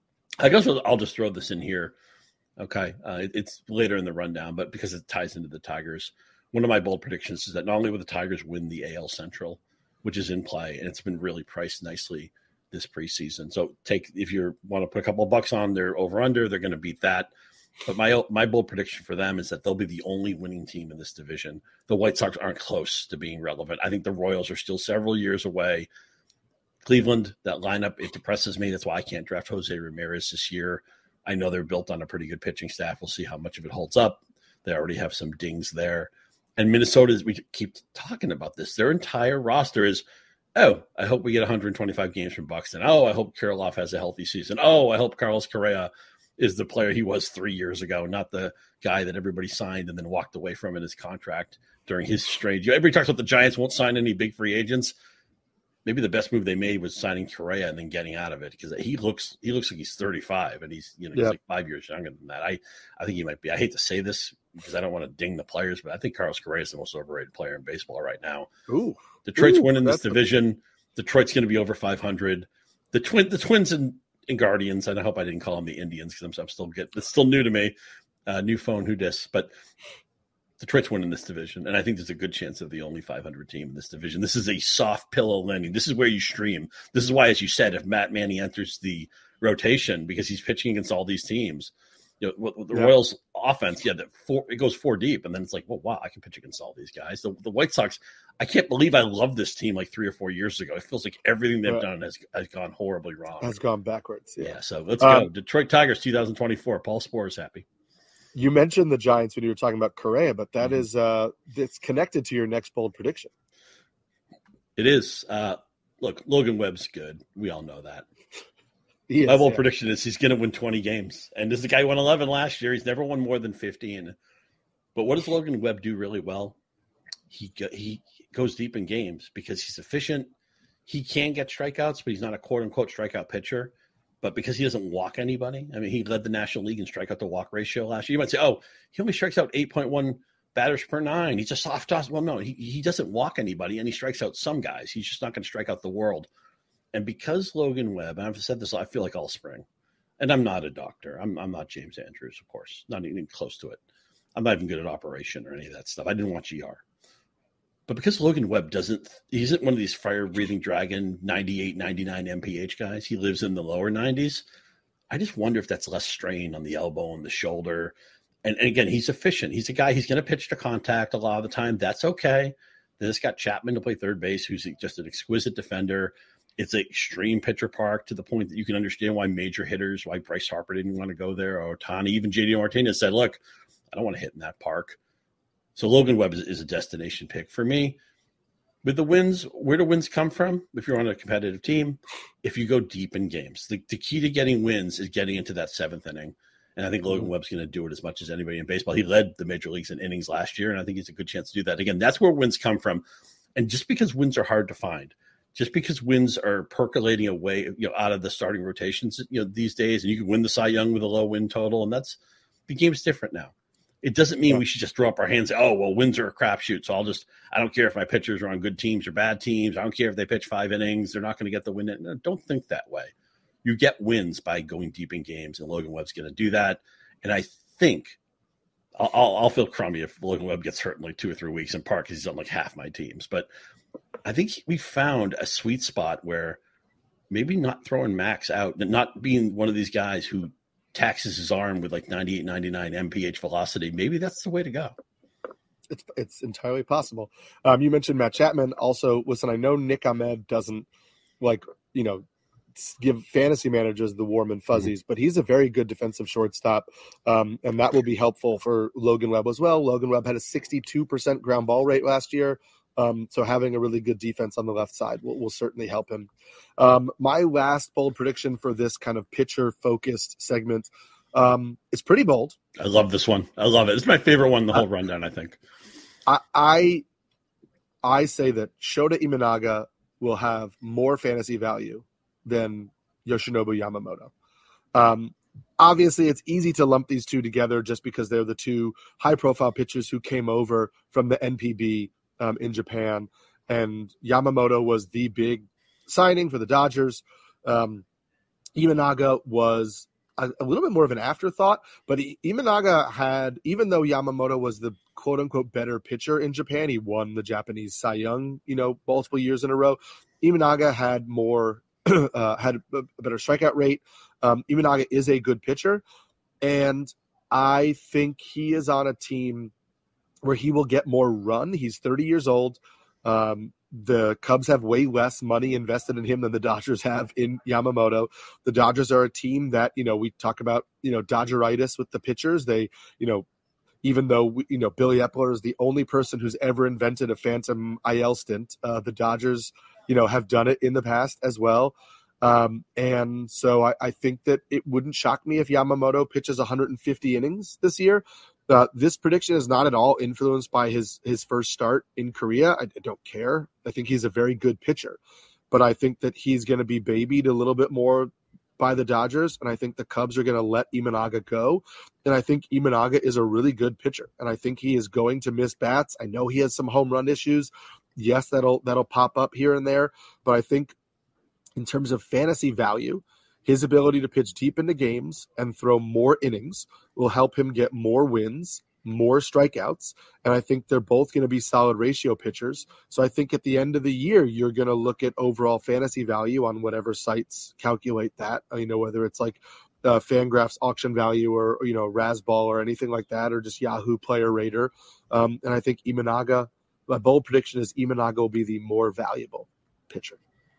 I guess I'll just throw this in here. Okay. Uh, it, it's later in the rundown, but because it ties into the Tigers, one of my bold predictions is that not only will the Tigers win the A L Central, which is in play, and it's been really priced nicely this preseason. So take, if you want to put a couple of bucks on their over under, they're going to beat that. But my my bold prediction for them is that they'll be the only winning team in this division. The White Sox aren't close to being relevant. I think the Royals are still several years away. Cleveland, that lineup, it depresses me. That's why I can't draft Jose Ramirez this year. I know they're built on a pretty good pitching staff. We'll see how much of it holds up. They already have some dings there. And Minnesota, we keep talking about this, their entire roster is, oh, I hope we get one hundred twenty-five games from Buxton. Oh, I hope Kirilloff has a healthy season. Oh, I hope Carlos Correa is the player he was three years ago, not the guy that everybody signed and then walked away from in his contract during his strange. Everybody talks about the Giants won't sign any big free agents. Maybe the best move they made was signing Correa and then getting out of it, because he looks he looks like he's thirty-five and he's you know he's yep. like five years younger than that. I I think he might be. I hate to say this because I don't want to ding the players, but I think Carlos Correa is the most overrated player in baseball right now. Ooh, Detroit's Ooh, winning this that's division. A- Detroit's going to be over five hundred. The twin the Twins and, and Guardians. And I hope I didn't call them the Indians because I'm, I'm still getting it's still new to me. Uh, new phone, who dis? But Detroit's winning this division, and I think there's a good chance of the only five hundred team in this division. This is a soft pillow landing. This is where you stream. This is why, as you said, if Matt Manning enters the rotation because he's pitching against all these teams, you know, the yeah. Royals offense, yeah, that four, it goes four deep, and then it's like, well, wow, I can pitch against all these guys. The, the White Sox, I can't believe I loved this team like three or four years ago. It feels like everything they've right. done has, has gone horribly wrong. Has gone backwards. Yeah, yeah so let's um, go. Detroit Tigers twenty twenty-four. Paul Sporer is happy. You mentioned the Giants when you were talking about Correa, but that mm-hmm. is uh, it's connected to your next bold prediction. It is. Uh, look, Logan Webb's good. We all know that. Is, My bold yeah. prediction is he's going to win twenty games. And this the guy who won eleven last year. He's never won more than fifteen. But what does Logan Webb do really well? He go, he goes deep in games because he's efficient. He can get strikeouts, but he's not a quote-unquote strikeout pitcher. But because he doesn't walk anybody, I mean, he led the National League in strikeout to walk ratio last year. You might say, oh, he only strikes out eight point one batters per nine. He's a soft toss. Well, no, he, he doesn't walk anybody, and he strikes out some guys. He's just not going to strike out the world. And because Logan Webb, and I've said this, I feel like all spring, and I'm not a doctor. I'm I'm not James Andrews, of course, not even close to it. I'm not even good at operation or any of that stuff. I didn't watch E R. But because Logan Webb doesn't, he isn't one of these fire-breathing dragon ninety-eight, ninety-nine M P H guys. He lives in the lower nineties. I just wonder if that's less strain on the elbow and the shoulder. And, and again, he's efficient. He's a guy, he's going to pitch to contact a lot of the time. That's okay. Then it's got Chapman to play third base, who's just an exquisite defender. It's an extreme pitcher park to the point that you can understand why major hitters, why Bryce Harper didn't want to go there, or Ohtani, even J D Martinez said, look, I don't want to hit in that park. So Logan Webb is, is a destination pick for me. With the wins, where do wins come from? If you're on a competitive team, if you go deep in games, the, the key to getting wins is getting into that seventh inning. And I think Logan Webb's going to do it as much as anybody in baseball. He led the major leagues in innings last year, and I think he's a good chance to do that. Again, that's where wins come from. And just because wins are hard to find, just because wins are percolating away, you know, out of the starting rotations, you know, these days, and you can win the Cy Young with a low win total, and that's the game's different now. It doesn't mean we should just throw up our hands and say, oh, well, wins are a crapshoot. So I'll just, I don't care if my pitchers are on good teams or bad teams. I don't care if they pitch five innings. They're not going to get the win. No, don't think that way. You get wins by going deep in games, and Logan Webb's going to do that. And I think I'll, I'll, I'll feel crummy if Logan Webb gets hurt in like two or three weeks in part because he's on like half my teams. But I think we found a sweet spot where maybe not throwing Max out, not being one of these guys who taxes his arm with like ninety-eight, ninety-nine M P H velocity. Maybe that's the way to go. It's it's entirely possible. Um, you mentioned Matt Chapman. Also, listen, I know Nick Ahmed doesn't like, you know, give fantasy managers the warm and fuzzies, mm-hmm. but he's a very good defensive shortstop, um, and that will be helpful for Logan Webb as well. Logan Webb had a sixty-two percent ground ball rate last year, um, so having a really good defense on the left side will, will certainly help him. Um, my last bold prediction for this kind of pitcher-focused segment um, is pretty bold. I love this one. I love it. It's my favorite one in the whole uh, rundown, I think. I, I I say that Shota Imanaga will have more fantasy value than Yoshinobu Yamamoto. Um, obviously, it's easy to lump these two together just because they're the two high-profile pitchers who came over from the N P B um, in Japan, and Yamamoto was the big signing for the Dodgers. Um, Imanaga was a, a little bit more of an afterthought, but he, Imanaga had, even though Yamamoto was the quote-unquote better pitcher in Japan, he won the Japanese Cy Young, you know, multiple years in a row. Imanaga had more Uh, had a better strikeout rate. Um, Imanaga is a good pitcher, and I think he is on a team where he will get more run. He's thirty years old. Um, the Cubs have way less money invested in him than the Dodgers have in Yamamoto. The Dodgers are a team that, you know, we talk about, you know, Dodgeritis with the pitchers. They, you know, even though, you know, Billy Epler is the only person who's ever invented a phantom I L stint, uh, the Dodgers, you know, have done it in the past as well. Um, and so I, I think that it wouldn't shock me if Yamamoto pitches one hundred fifty innings this year. Uh, this prediction is not at all influenced by his, his first start in Korea. I, I don't care. I think he's a very good pitcher, but I think that he's going to be babied a little bit more by the Dodgers. And I think the Cubs are going to let Imanaga go. And I think Imanaga is a really good pitcher. And I think he is going to miss bats. I know he has some home run issues. Yes, that'll, that'll pop up here and there, but I think in terms of fantasy value, his ability to pitch deep into games and throw more innings will help him get more wins, more strikeouts, and I think they're both going to be solid ratio pitchers. So I think at the end of the year, you're going to look at overall fantasy value on whatever sites calculate that. You know, whether it's like uh, Fangraphs auction value or, you know, Razzball or anything like that, or just Yahoo Player Rater. Um, and I think Imanaga, my bold prediction is Imanaga will be the more valuable pitcher.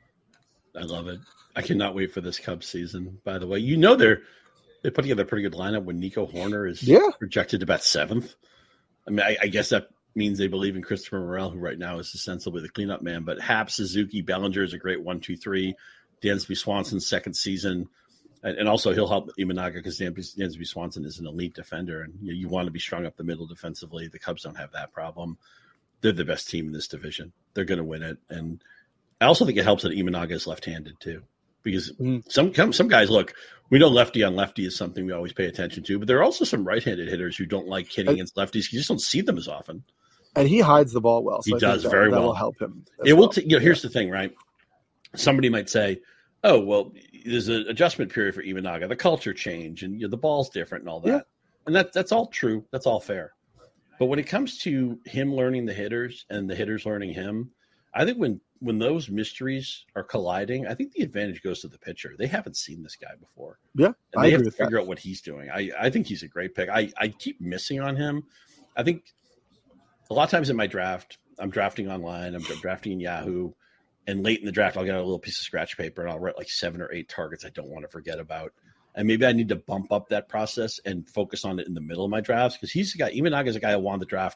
I love it. I cannot wait for this Cubs season, by the way. You know they're they put together a pretty good lineup when Nico Horner is yeah. projected to bat seventh. I mean, I, I guess that means they believe in Christopher Morel, who right now is ostensibly the cleanup man. But Happ, Suzuki, Bellinger is a great one, two, three. Dansby Swanson's second season. And, and also he'll help Imanaga because Dansby, Dansby Swanson is an elite defender. And you, you want to be strung up the middle defensively. The Cubs don't have that problem. They're the best team in this division. They're going to win it. And I also think it helps that Imanaga is left-handed too, because mm. some some guys, look, we know lefty on lefty is something we always pay attention to, but there are also some right-handed hitters who don't like hitting and, against lefties. You just don't see them as often. And he hides the ball well. So he I does think very that, well. That will help him. It will. Well. T- you know, here's yeah. the thing, right? Somebody might say, "Oh, well, there's an adjustment period for Imanaga, the culture change, and you know, the ball's different, and all that." Yeah. And that that's all true. That's all fair. But when it comes to him learning the hitters and the hitters learning him, I think when when those mysteries are colliding, I think the advantage goes to the pitcher. They haven't seen this guy before. Yeah, and they I have agree to figure that. out what he's doing. I, I think he's a great pick. I, I keep missing on him. I think a lot of times in my draft, I'm drafting online, I'm drafting in Yahoo, and late in the draft, I'll get a little piece of scratch paper and I'll write like seven or eight targets I don't want to forget about. And maybe I need to bump up that process and focus on it in the middle of my drafts because he's a guy, Imanaga is a guy I wanted to draft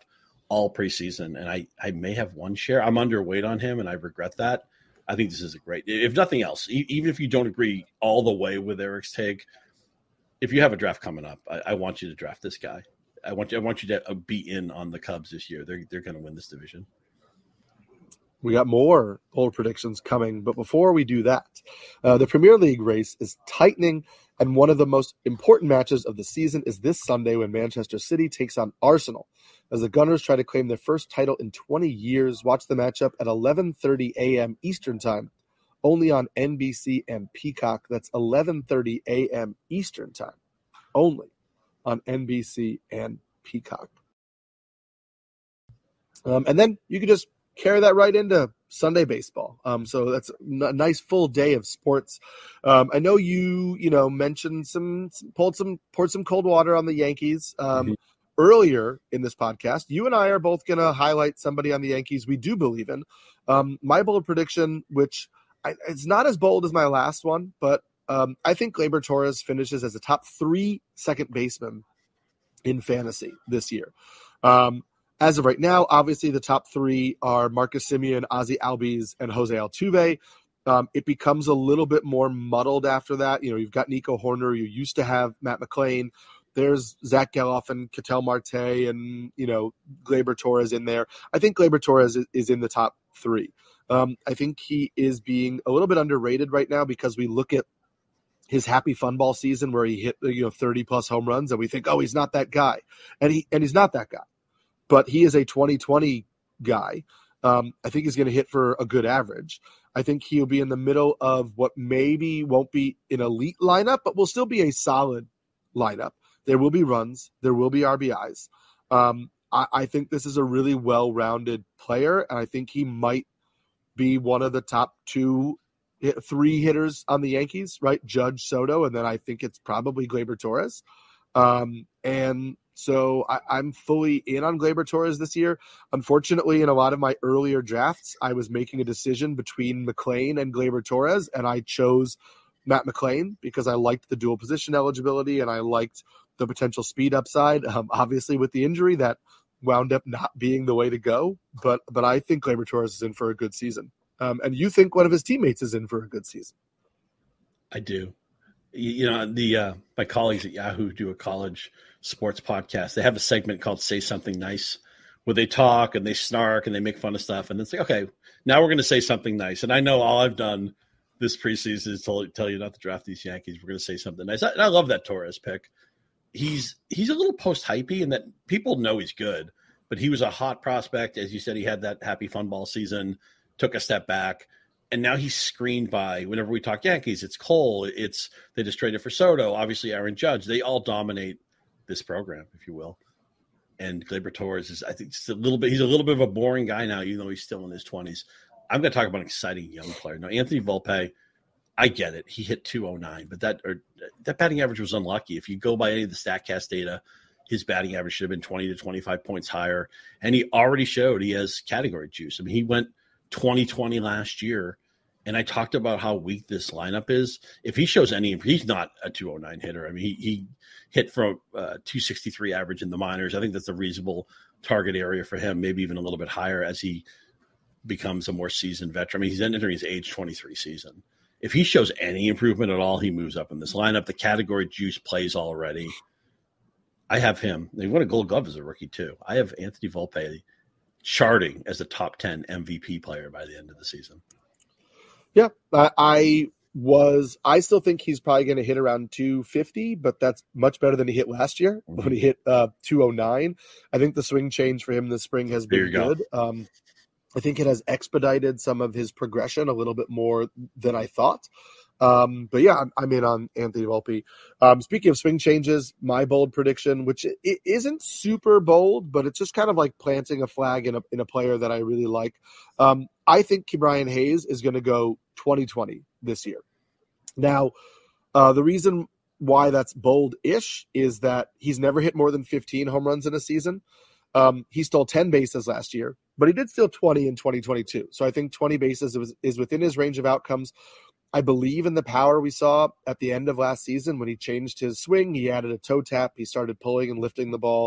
all preseason, and I, I may have one share. I'm underweight on him, and I regret that. I think this is a great – if nothing else, e- even if you don't agree all the way with Eric's take, if you have a draft coming up, I, I want you to draft this guy. I want you, I want you to be in on the Cubs this year. They're they're going to win this division. We got more bold predictions coming, but before we do that, uh, the Premier League race is tightening, and one of the most important matches of the season is this Sunday when Manchester City takes on Arsenal. As the Gunners try to claim their first title in twenty years, watch the matchup at eleven thirty a.m. Eastern Time, only on N B C and Peacock. That's eleven thirty a.m. Eastern Time, only on N B C and Peacock. Um, and then you can just carry that right into Sunday baseball. Um, so that's a nice full day of sports. Um, I know you, you know, mentioned some, some pulled some, poured some cold water on the Yankees um, mm-hmm. earlier in this podcast. You and I are both going to highlight somebody on the Yankees we do believe in. Um, my bold prediction, which I, it's not as bold as my last one, but um, I think Gleyber Torres finishes as a top three second baseman in fantasy this year. Um, As of right now, obviously the top three are Marcus Semien, Ozzie Albies, and Jose Altuve. Um, it becomes a little bit more muddled after that. You know, you've got Nico Horner. You used to have Matt McClain. There's Zach Geloff and Ketel Marte and, you know, Gleyber Torres in there. I think Gleyber Torres is, is in the top three. Um, I think he is being a little bit underrated right now because we look at his happy fun ball season where he hit, you know, thirty plus home runs and we think, oh, he's not that guy. And he, and he's not that guy. But he is a twenty twenty guy. Um, I think he's going to hit for a good average. I think he'll be in the middle of what maybe won't be an elite lineup, but will still be a solid lineup. There will be runs. There will be R B Is. Um, I, I think this is a really well-rounded player, and I think he might be one of the top two, three hitters on the Yankees, right? Judge, Soto, and then I think it's probably Gleyber Torres. Um, and So I, I'm fully in on Gleyber Torres this year. Unfortunately, in a lot of my earlier drafts, I was making a decision between McClain and Gleyber Torres, and I chose Matt McClain because I liked the dual position eligibility and I liked the potential speed upside. Um, obviously, with the injury, that wound up not being the way to go. But but I think Gleyber Torres is in for a good season. Um, and you think one of his teammates is in for a good season. I do. You know, the uh, my colleagues at Yahoo do a college sports podcast. They have a segment called Say Something Nice where they talk and they snark and they make fun of stuff. And it's like, okay, now we're going to say something nice. And I know all I've done this preseason is to tell you not to draft these Yankees. We're going to say something nice. And I love that Torres pick. He's he's a little post-hypey in that people know he's good, but he was a hot prospect. As you said, he had that happy fun ball season, took a step back. And now he's screened by, whenever we talk Yankees, it's Cole, it's they just traded for Soto, obviously Aaron Judge. They all dominate this program, if you will. And Gleyber Torres is, I think, just a little bit, he's a little bit of a boring guy now, even though he's still in his twenties. I'm going to talk about an exciting young player. Now, Anthony Volpe, I get it. He hit two oh nine, but that or, that batting average was unlucky. If you go by any of the StatCast data, his batting average should have been twenty to twenty-five points higher. And he already showed he has category juice. I mean, he went twenty twenty last year, and I talked about how weak this lineup is. If he shows any, he's not a two oh nine hitter. I mean, he, he hit from uh, two sixty-three average in the minors. I think that's a reasonable target area for him, maybe even a little bit higher as he becomes a more seasoned veteran. I mean, he's entering his age twenty-three season. If he shows any improvement at all, he moves up in this lineup. The category juice plays already. I have him. He won a Gold Glove as a rookie, too. I have Anthony Volpe charting as a top ten M V P player by the end of the season. Yeah, I, I was – I still think he's probably going to hit around two fifty, but that's much better than he hit last year mm-hmm. when he hit uh, two oh nine. I think the swing change for him this spring has been good. Um, I think it has expedited some of his progression a little bit more than I thought. Um, but, yeah, I'm, I'm in on Anthony Volpe. Um, speaking of swing changes, my bold prediction, which it isn't super bold, but it's just kind of like planting a flag in a, in a player that I really like. Um, I think Ke'Bryan Hayes is going to go twenty twenty this year. Now, uh, the reason why that's bold-ish is that he's never hit more than fifteen home runs in a season. Um, he stole ten bases last year, but he did steal twenty in twenty twenty-two. So I think twenty bases is, is within his range of outcomes. I believe in the power we saw at the end of last season when he changed his swing. He added a toe tap. He started pulling and lifting the ball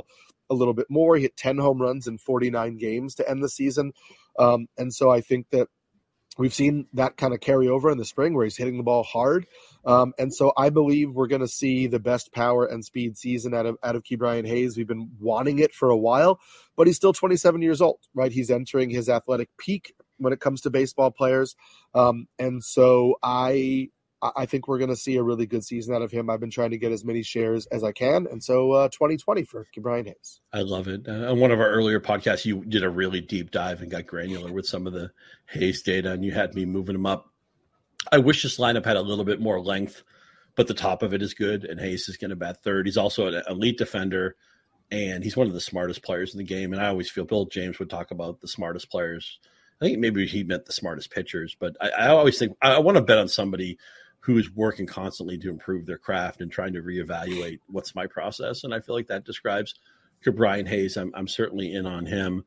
a little bit more. He hit ten home runs in forty-nine games to end the season. Um, and so I think that we've seen that kind of carry over in the spring where he's hitting the ball hard. Um, and so I believe we're going to see the best power and speed season out of, out of Ke'Bryan Hayes. We've been wanting it for a while, but he's still twenty-seven years old, right? He's entering his athletic peak when it comes to baseball players. Um, and so I, I think we're going to see a really good season out of him. I've been trying to get as many shares as I can. And so uh, twenty twenty for Ke'Bryan Hayes. I love it. Uh, on one of our earlier podcasts, you did a really deep dive and got granular with some of the Hayes data, and you had me moving him up. I wish this lineup had a little bit more length, but the top of it is good, and Hayes is going to bat third. He's also an elite defender, and he's one of the smartest players in the game. And I always feel Bill James would talk about the smartest players. I think maybe he meant the smartest pitchers, but I, I always think I, I want to bet on somebody who is working constantly to improve their craft and trying to reevaluate what's my process. And I feel like that describes Ke'Bryan Hayes. I'm, I'm certainly in on him.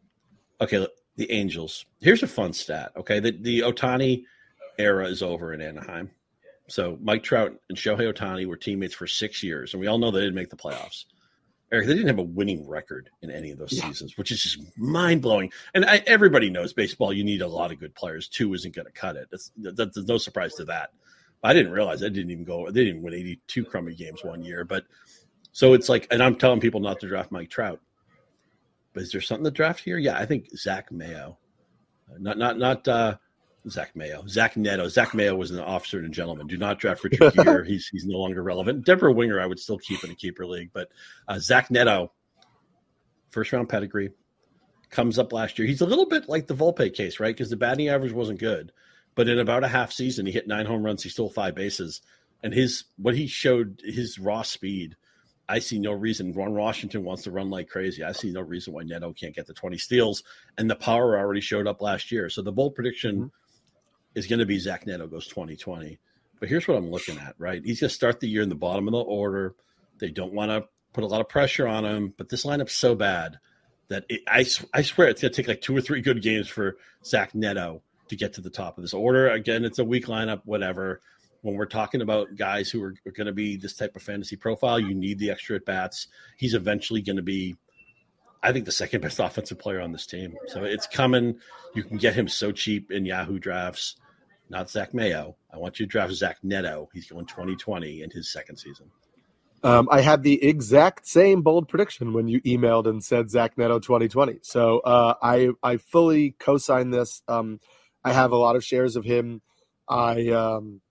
Okay, the Angels. Here's a fun stat, okay? The, the Ohtani era is over in Anaheim. So Mike Trout and Shohei Ohtani were teammates for six years, and we all know they didn't make the playoffs. Eric, they didn't have a winning record in any of those yeah. seasons, which is just mind-blowing. And I, everybody knows baseball, you need a lot of good players. Two isn't going to cut it. That's, that, there's no surprise to that. I didn't realize they didn't even go. They didn't even win eighty-two crummy games one year. But so it's like, and I'm telling people not to draft Mike Trout. But is there something to draft here? Yeah, I think Zach Mayo, not not not uh, Zach Mayo, Zach Neto. Zach Mayo was an officer and gentleman. Do not draft Richard Gere. he's he's no longer relevant. Deborah Winger, I would still keep in a keeper league, but uh, Zach Neto, first round pedigree, comes up last year. He's a little bit like the Volpe case, right? Because the batting average wasn't good. But in about a half season, he hit nine home runs. He stole five bases. And his what he showed, his raw speed, I see no reason. Ron Washington wants to run like crazy. I see no reason why Neto can't get the twenty steals. And the power already showed up last year. So the bold prediction mm-hmm. is going to be Zach Neto goes twenty twenty. But here's what I'm looking at, right? He's going to start the year in the bottom of the order. They don't want to put a lot of pressure on him. But this lineup's so bad that it, I, I swear it's going to take like two or three good games for Zach Neto to get to the top of this order. Again, it's a weak lineup, whatever. When we're talking about guys who are, are going to be this type of fantasy profile, you need the extra at-bats. He's eventually going to be, I think, the second best offensive player on this team. So it's coming. You can get him so cheap in Yahoo drafts. Not Zach Mayo. I want you to draft Zach Neto. He's going twenty twenty in his second season. Um, I had the exact same bold prediction when you emailed and said Zach Neto twenty twenty. So uh, I, I fully co-signed this. Um, I have a lot of shares of him. I um,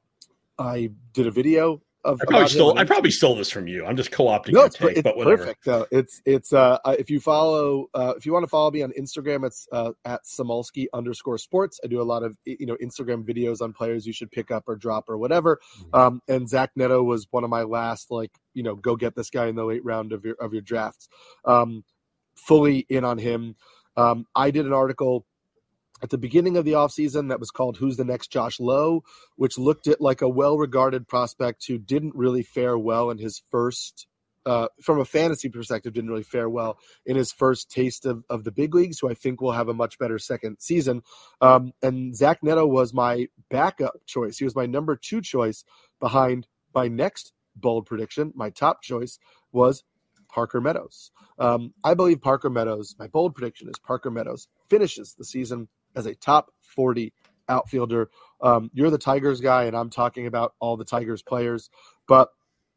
I did a video of. I probably stole. I probably stole this from you. I'm just co-opting no, your it's, take, it's but whatever. Perfect. No, it's it's. Uh, if you follow, uh, if you want to follow me on Instagram, it's uh, at Samulski underscore sports. I do a lot of you know Instagram videos on players you should pick up or drop or whatever. Mm-hmm. Um, and Zach Neto was one of my last like you know go get this guy in the late round of your of your drafts. Um, fully in on him. Um, I did an article at the beginning of the offseason that was called Who's the Next Josh Lowe, which looked at like a well-regarded prospect who didn't really fare well in his first, uh, from a fantasy perspective, didn't really fare well in his first taste of, of the big leagues, who I think will have a much better second season. Um, and Zach Neto was my backup choice. He was my number two choice behind my next bold prediction. My top choice was Parker Meadows. Um, I believe Parker Meadows, my bold prediction is Parker Meadows finishes the season as a top forty outfielder. Um, you're the Tigers guy, and I'm talking about all the Tigers players. But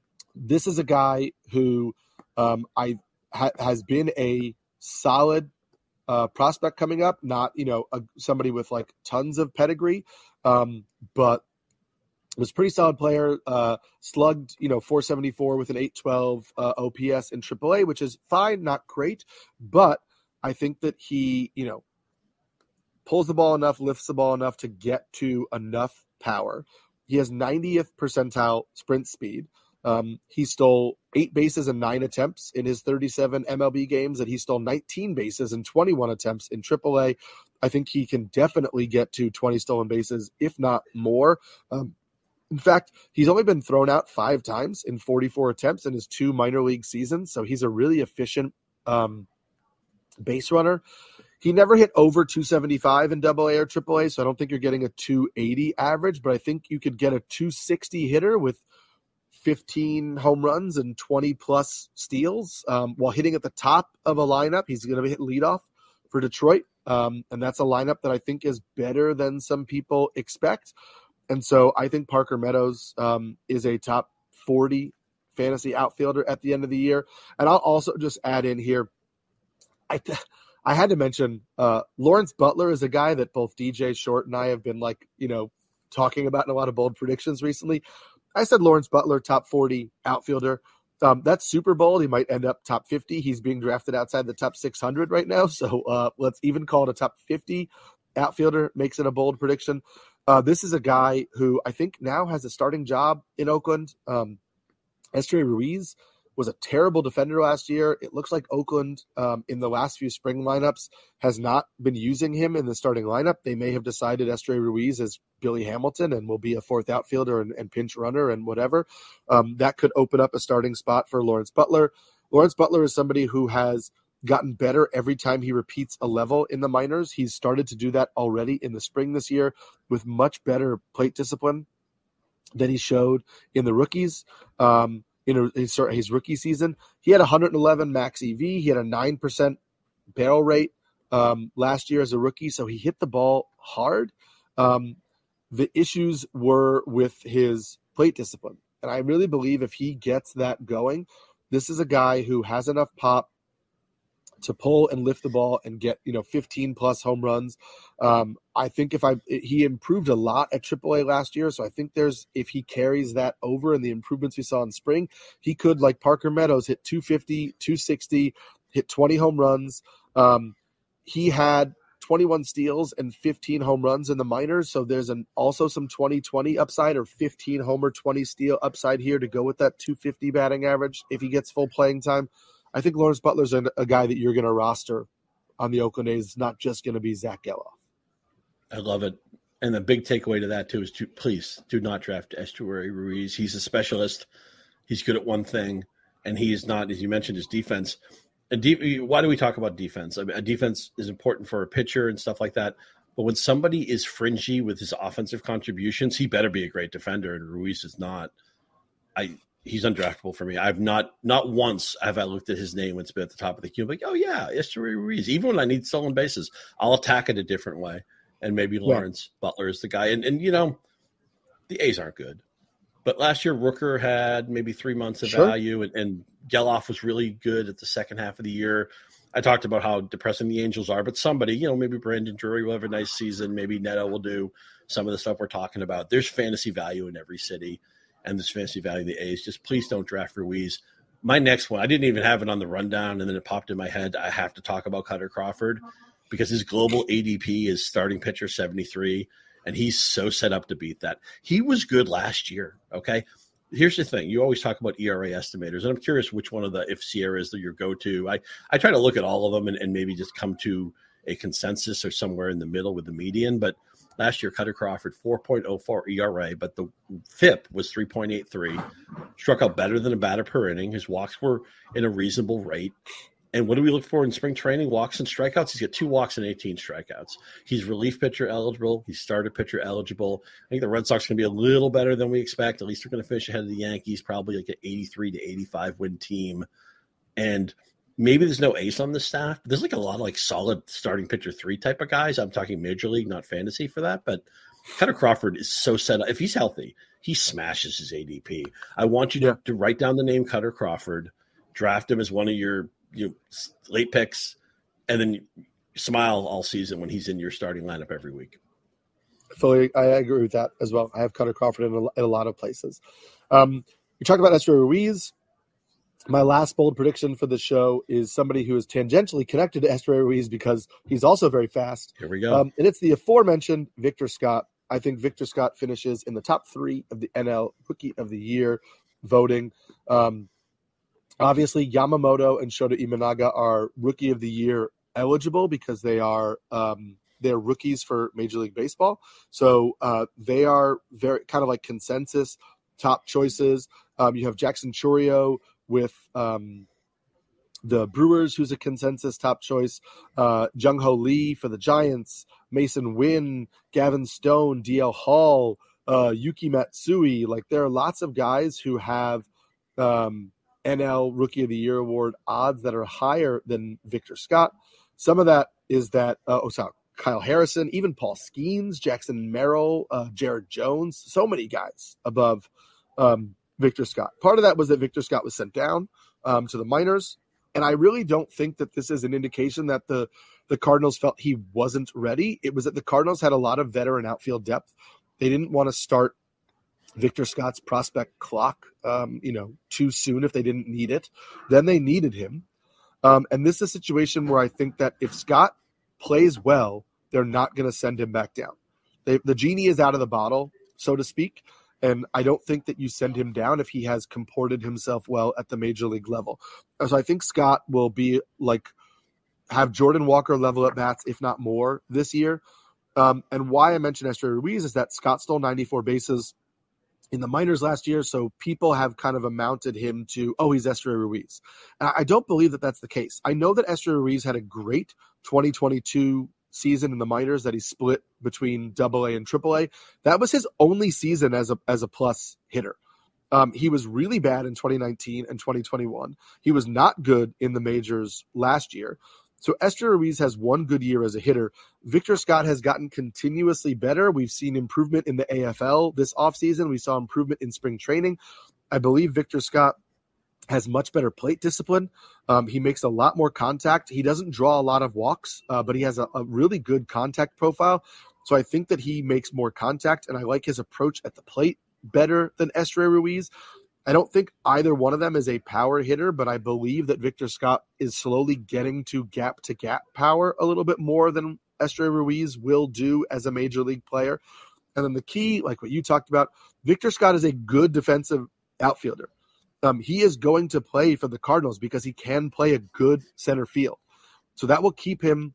this is a guy who um, I ha- has been a solid uh, prospect coming up. Not you know a, somebody with like tons of pedigree, um, but was a pretty solid player. Uh, slugged you know four seventy-four with an eight twelve uh, O P S in triple A, which is fine, not great, but I think that he you know. pulls the ball enough, lifts the ball enough to get to enough power. He has ninetieth percentile sprint speed. Um, he stole eight bases and nine attempts in his thirty-seven M L B games, and he stole nineteen bases and twenty-one attempts in triple A. I think he can definitely get to twenty stolen bases, if not more. Um, in fact, he's only been thrown out five times in forty-four attempts in his two minor league seasons, so he's a really efficient um, base runner. He never hit over two seventy-five in double A or triple A, so I don't think you're getting a two eighty average, but I think you could get a two sixty hitter with fifteen home runs and twenty plus steals um, while hitting at the top of a lineup. He's going to hit leadoff for Detroit. Um, and that's a lineup that I think is better than some people expect. And so I think Parker Meadows um, is a top forty fantasy outfielder at the end of the year. And I'll also just add in here, I I had to mention uh, Lawrence Butler is a guy that both D J Short and I have been like, you know, talking about in a lot of bold predictions recently. I said Lawrence Butler, top forty outfielder. Um, that's super bold. He might end up top fifty. He's being drafted outside the top six hundred right now. So uh, let's even call it a top fifty outfielder, makes it a bold prediction. Uh, this is a guy who I think now has a starting job in Oakland. Um, Esteury Ruiz was a terrible defender last year. It looks like Oakland um, in the last few spring lineups has not been using him in the starting lineup. They may have decided Esteury Ruiz is Billy Hamilton and will be a fourth outfielder and, and pinch runner and whatever. Um, that could open up a starting spot for Lawrence Butler. Lawrence Butler is somebody who has gotten better every time he repeats a level in the minors. He's started to do that already in the spring this year with much better plate discipline than he showed in the rookies. Um, in his, his rookie season, he had one hundred eleven max E V. He had a nine percent barrel rate um, last year as a rookie, so he hit the ball hard. Um, the issues were with his plate discipline, and I really believe if he gets that going, this is a guy who has enough pop to pull and lift the ball and get, you know, fifteen plus home runs. Um, I think if I, he improved a lot at triple A last year. So I think there's, if he carries that over and the improvements we saw in spring, he could, like Parker Meadows, hit two fifty, two sixty, hit twenty home runs. Um, he had twenty-one steals and fifteen home runs in the minors. So there's an, also some twenty twenty upside or fifteen homer, twenty steal upside here to go with that two fifty batting average if he gets full playing time. I think Lawrence Butler's a, a guy that you're going to roster on the Oakland A's. It's not just going to be Zach Geloff. I love it. And the big takeaway to that, too, is to please do not draft Esteury Ruiz. He's a specialist. He's good at one thing, and he is not, as you mentioned, his defense. And de- why do we talk about defense? I mean, a defense is important for a pitcher and stuff like that. But when somebody is fringy with his offensive contributions, he better be a great defender, and Ruiz is not. I He's undraftable for me. I've not not once have I looked at his name when it's been at the top of the queue. I'm like, oh yeah, Esteury Ruiz. Even when I need stolen bases, I'll attack it a different way. And maybe Lawrence yeah. Butler is the guy. And and you know, the A's aren't good. But last year Rooker had maybe three months of sure. value, and, and Geloff was really good at the second half of the year. I talked about how depressing the Angels are, but somebody, you know, maybe Brandon Drury will have a nice season. Maybe Neto will do some of the stuff we're talking about. There's fantasy value in every city. And this fantasy value of the A's. Just please don't draft Ruiz. My next one, I didn't even have it on the rundown, and then it popped in my head. I have to talk about Cutter Crawford because his global A D P is starting pitcher seventy-three, and he's so set up to beat that. He was good last year, okay? Here's the thing. You always talk about E R A estimators, and I'm curious which one of the if Sierra is your go-to. I, I try to look at all of them and, and maybe just come to a consensus or somewhere in the middle with the median, but last year, Cutter Crawford, four point oh four E R A, but the F I P was three point eight three. Struck out better than a batter per inning. His walks were in a reasonable rate. And what do we look for in spring training? Walks and strikeouts. He's got two walks and eighteen strikeouts. He's relief pitcher eligible. He's starter pitcher eligible. I think the Red Sox are going to be a little better than we expect. At least they're going to finish ahead of the Yankees, probably like an eighty-three to eighty-five win team. And maybe there's no ace on the staff. There's like a lot of like solid starting pitcher three type of guys. I'm talking major league, not fantasy for that. But Cutter Crawford is so set up. If he's healthy, he smashes his A D P. I want you to, yeah. to write down the name Cutter Crawford, draft him as one of your, your late picks, and then smile all season when he's in your starting lineup every week. Fully, I agree with that as well. I have Cutter Crawford in a, in a lot of places. Um, we talked about Esteury Ruiz. My last bold prediction for the show is somebody who is tangentially connected to Esteury Ruiz because he's also very fast. Here we go. Um, and it's the aforementioned Victor Scott. I think Victor Scott finishes in the top three of the N L Rookie of the Year voting. Um, obviously, Yamamoto and Shota Imanaga are Rookie of the Year eligible because they are um, they're rookies for Major League Baseball. So uh, they are very kind of like consensus top choices. Um, you have Jackson Chourio with um, the Brewers, who's a consensus top choice, uh, Jung-Ho Lee for the Giants, Mason Wynn, Gavin Stone, D L Hall, uh, Yuki Matsui. Like there are lots of guys who have um, N L Rookie of the Year award odds that are higher than Victor Scott. Some of that is that uh, oh, sorry, Kyle Harrison, even Paul Skeens, Jackson Merrill, uh, Jared Jones, so many guys above um, Victor Scott. Part of that was that Victor Scott was sent down um, to the minors. And I really don't think that this is an indication that the, the Cardinals felt he wasn't ready. It was that the Cardinals had a lot of veteran outfield depth. They didn't want to start Victor Scott's prospect clock, um, you know, too soon if they didn't need it. Then they needed him. Um, and this is a situation where I think that if Scott plays well, they're not going to send him back down. They, the genie is out of the bottle, so to speak, and I don't think that you send him down if he has comported himself well at the major league level. So I think Scott will be like have Jordan Walker level at bats, if not more, this year. Um, and why I mentioned Esteury Ruiz is that Scott stole ninety-four bases in the minors last year, so people have kind of amounted him to, oh, he's Esteury Ruiz. And I don't believe that that's the case. I know that Esteury Ruiz had a great twenty twenty-two season in the minors that he split between double A and triple A. That was his only season as a as a plus hitter. Um, he was really bad in twenty nineteen and twenty twenty-one. He was not good in the majors last year. So Esteury Ruiz has one good year as a hitter. Victor Scott has gotten continuously better. We've seen improvement in the A F L this offseason. We saw improvement in spring training. I believe Victor Scott has much better plate discipline. Um, he makes a lot more contact. He doesn't draw a lot of walks, uh, but he has a, a really good contact profile. So I think that he makes more contact, and I like his approach at the plate better than Esteury Ruiz. I don't think either one of them is a power hitter, but I believe that Victor Scott is slowly getting to gap-to-gap power a little bit more than Esteury Ruiz will do as a major league player. And then the key, like what you talked about, Victor Scott is a good defensive outfielder. Um, he is going to play for the Cardinals because he can play a good center field. So that will keep him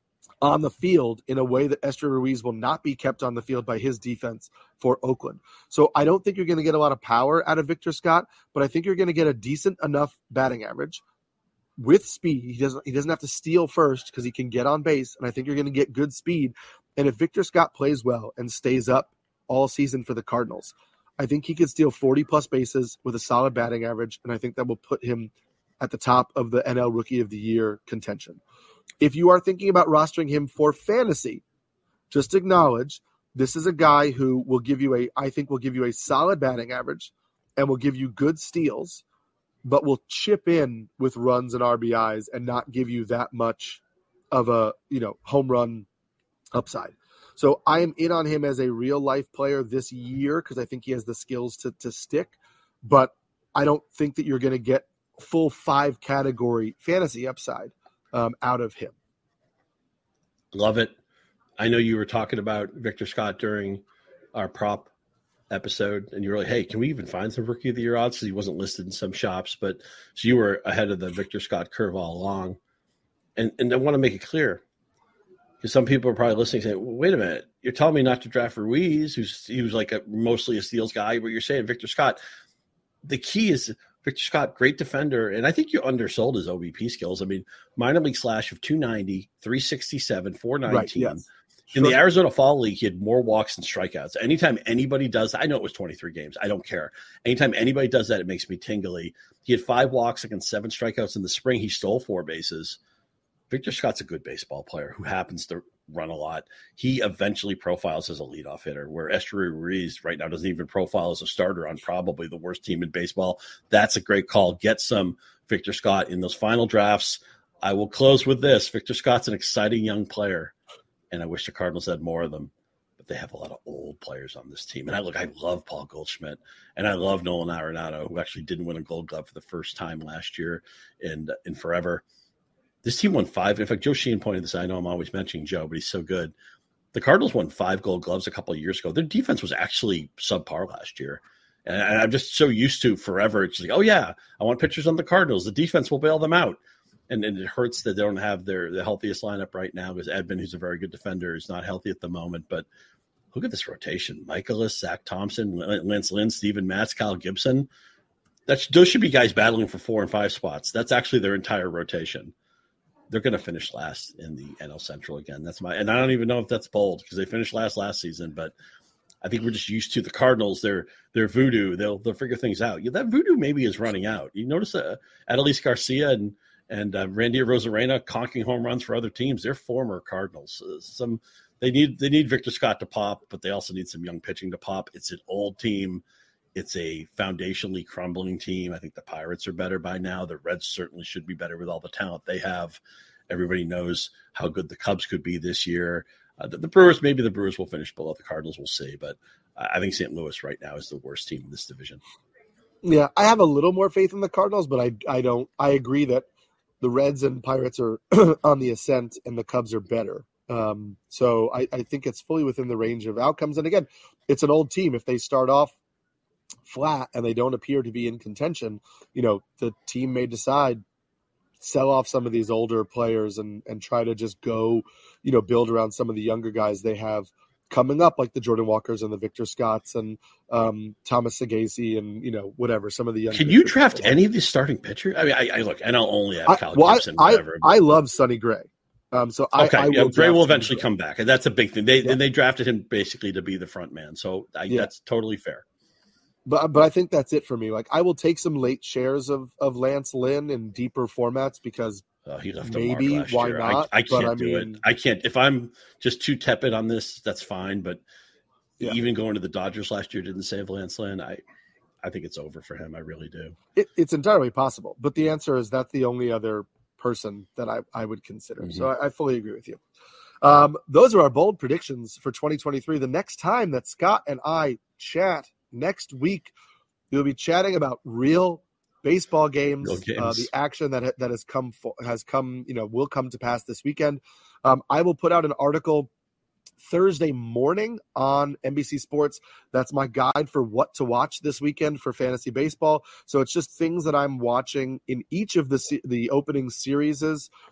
on the field in a way that Esteury Ruiz will not be kept on the field by his defense for Oakland. So I don't think you're going to get a lot of power out of Victor Scott, but I think you're going to get a decent enough batting average with speed. He doesn't, he doesn't have to steal first because he can get on base, and I think you're going to get good speed. And if Victor Scott plays well and stays up all season for the Cardinals, I think he could steal forty-plus bases with a solid batting average, and I think that will put him at the top of the N L Rookie of the Year contention. If you are thinking about rostering him for fantasy, just acknowledge this is a guy who will give you a, I think will give you a solid batting average and will give you good steals, but will chip in with runs and R B Is and not give you that much of a, you know, home run upside. So I am in on him as a real life player this year because I think he has the skills to, to stick, but I don't think that you're going to get full five category fantasy upside Um, out of him. Love it. I know you were talking about Victor Scott during our prop episode, and you were like, hey, can we even find some Rookie of the Year odds? Because he wasn't listed in some shops, but so you were ahead of the Victor Scott curve all along. And and I want to make it clear, because some people are probably listening saying, well, wait a minute, you're telling me not to draft Ruiz, who's he was like a mostly a steals guy, but you're saying Victor Scott. The key is Victor Scott, great defender, and I think you undersold his O B P skills. I mean, minor league slash of two ninety, three sixty-seven, four nineteen. Right, yes. In sure. The Arizona Fall League, he had more walks than strikeouts. Anytime anybody does that, I know it was twenty-three games. I don't care. Anytime anybody does that, it makes me tingly. He had five walks against seven strikeouts in the spring. He stole four bases. Victor Scott's a good baseball player who happens to run a lot. He eventually profiles as a leadoff hitter, where Esteury Ruiz right now doesn't even profile as a starter on probably the worst team in baseball. That's a great call. Get some Victor Scott in those final drafts. I will close with this. Victor Scott's an exciting young player, and I wish the Cardinals had more of them, but they have a lot of old players on this team. And I look, I love Paul Goldschmidt, and I love Nolan Arenado, who actually didn't win a Gold Glove for the first time last year in, in forever. This team won five. In fact, Joe Sheehan pointed this out. I know I'm always mentioning Joe, but he's so good. The Cardinals won five Gold Gloves a couple of years ago. Their defense was actually subpar last year. And I'm just so used to forever. It's like, oh, yeah, I want pitchers on the Cardinals. The defense will bail them out. And, and it hurts that they don't have their the healthiest lineup right now because Edman, who's a very good defender, is not healthy at the moment. But look at this rotation. Michaelis, Zach Thompson, Lance Lynn, Steven Matz, Kyle Gibson. That's, those should be guys battling for four and five spots. That's actually their entire rotation. They're going to finish last in the N L Central again. That's my, and I don't even know if that's bold because they finished last last season, but I think we're just used to the Cardinals. They're they're voodoo. They'll they'll figure things out. Yeah, that voodoo maybe is running out. You notice uh, Adolis Garcia and and uh, Randy Arozarena conking home runs for other teams. They're former Cardinals. Uh, some they need they need Victor Scott to pop, but they also need some young pitching to pop. It's an old team. It's a foundationally crumbling team. I think the Pirates are better by now. The Reds certainly should be better with all the talent they have. Everybody knows how good the Cubs could be this year. Uh, the, the Brewers, maybe the Brewers will finish below the Cardinals. We'll see. But I think Saint Louis right now is the worst team in this division. Yeah, I have a little more faith in the Cardinals, but I I don't. I agree that the Reds and Pirates are on the ascent and the Cubs are better. Um, so I, I think it's fully within the range of outcomes. And again, it's an old team. If they start off flat and they don't appear to be in contention, you know, the team may decide sell off some of these older players and and try to just go, you know, build around some of the younger guys they have coming up, like the Jordan Walkers and the Victor Scotts and um, Thomas Sagasi and, you know, whatever, some of the younger. Can you draft people. Any of these starting pitchers? I mean, I, I look, and I'll only have Kyle I, well, Gibson, I, whatever. I, I love Sonny Gray. Um, so I, okay, I yeah, will Gray will eventually Gray. come back, and that's a big thing. They yeah. and they drafted him basically to be the front man, so I, yeah. that's totally fair. But but I think that's it for me. Like, I will take some late shares of, of Lance Lynn in deeper formats because oh, he left maybe a mark last why year. not? I, I can't but, I do mean, it. I can't. If I'm just too tepid on this, that's fine. But yeah. even going to the Dodgers last year didn't save Lance Lynn. I I think it's over for him. I really do. It, it's entirely possible. But the answer is that's the only other person that I, I would consider. Mm-hmm. So I, I fully agree with you. Um, those are our bold predictions for twenty twenty-three. The next time that Scott and I chat next week, we'll be chatting about real baseball games, real games. Uh, the action that that has come for, has come, you know, will come to pass this weekend. Um, I will put out an article Thursday morning on N B C Sports. That's my guide for what to watch this weekend for fantasy baseball. So it's just things that I'm watching in each of the the opening series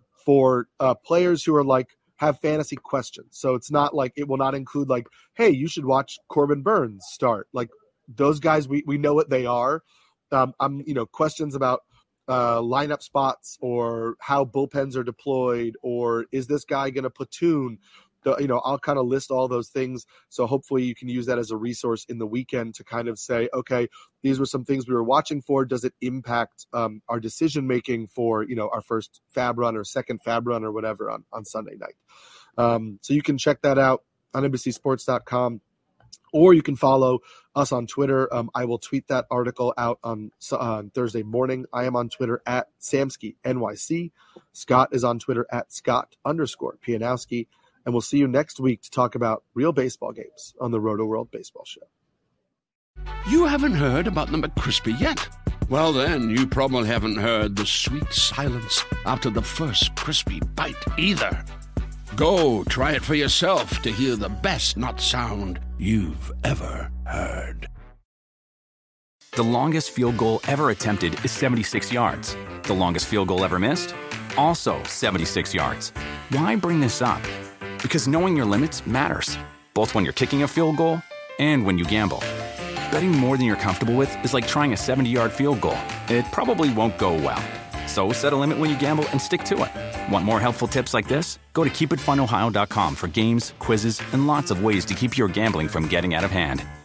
for uh, players who are like have fantasy questions. So it's not like it will not include like, hey, you should watch Corbin Burns start. Like those guys, we we know what they are. Um, I'm you know questions about uh, lineup spots or how bullpens are deployed or is this guy going to platoon? The, you know, I'll kind of list all those things. So hopefully you can use that as a resource in the weekend to kind of say, okay, these were some things we were watching for. Does it impact um, our decision-making for, you know, our first fab run or second fab run or whatever on, on Sunday night? Um, so you can check that out on N B C Sports dot com, or you can follow us on Twitter. Um, I will tweet that article out on uh, Thursday morning. I am on Twitter at Samsky N Y C. Scott is on Twitter at Scott underscore Pianowski. And we'll see you next week to talk about real baseball games on the Roto World Baseball Show. You haven't heard about the McCrispy yet? Well, then, you probably haven't heard the sweet silence after the first crispy bite either. Go try it for yourself to hear the best nut sound you've ever heard. The longest field goal ever attempted is seventy-six yards. The longest field goal ever missed? Also seventy-six yards. Why bring this up? Because knowing your limits matters, both when you're kicking a field goal and when you gamble. Betting more than you're comfortable with is like trying a seventy-yard field goal. It probably won't go well. So set a limit when you gamble and stick to it. Want more helpful tips like this? Go to keep it fun ohio dot com for games, quizzes, and lots of ways to keep your gambling from getting out of hand.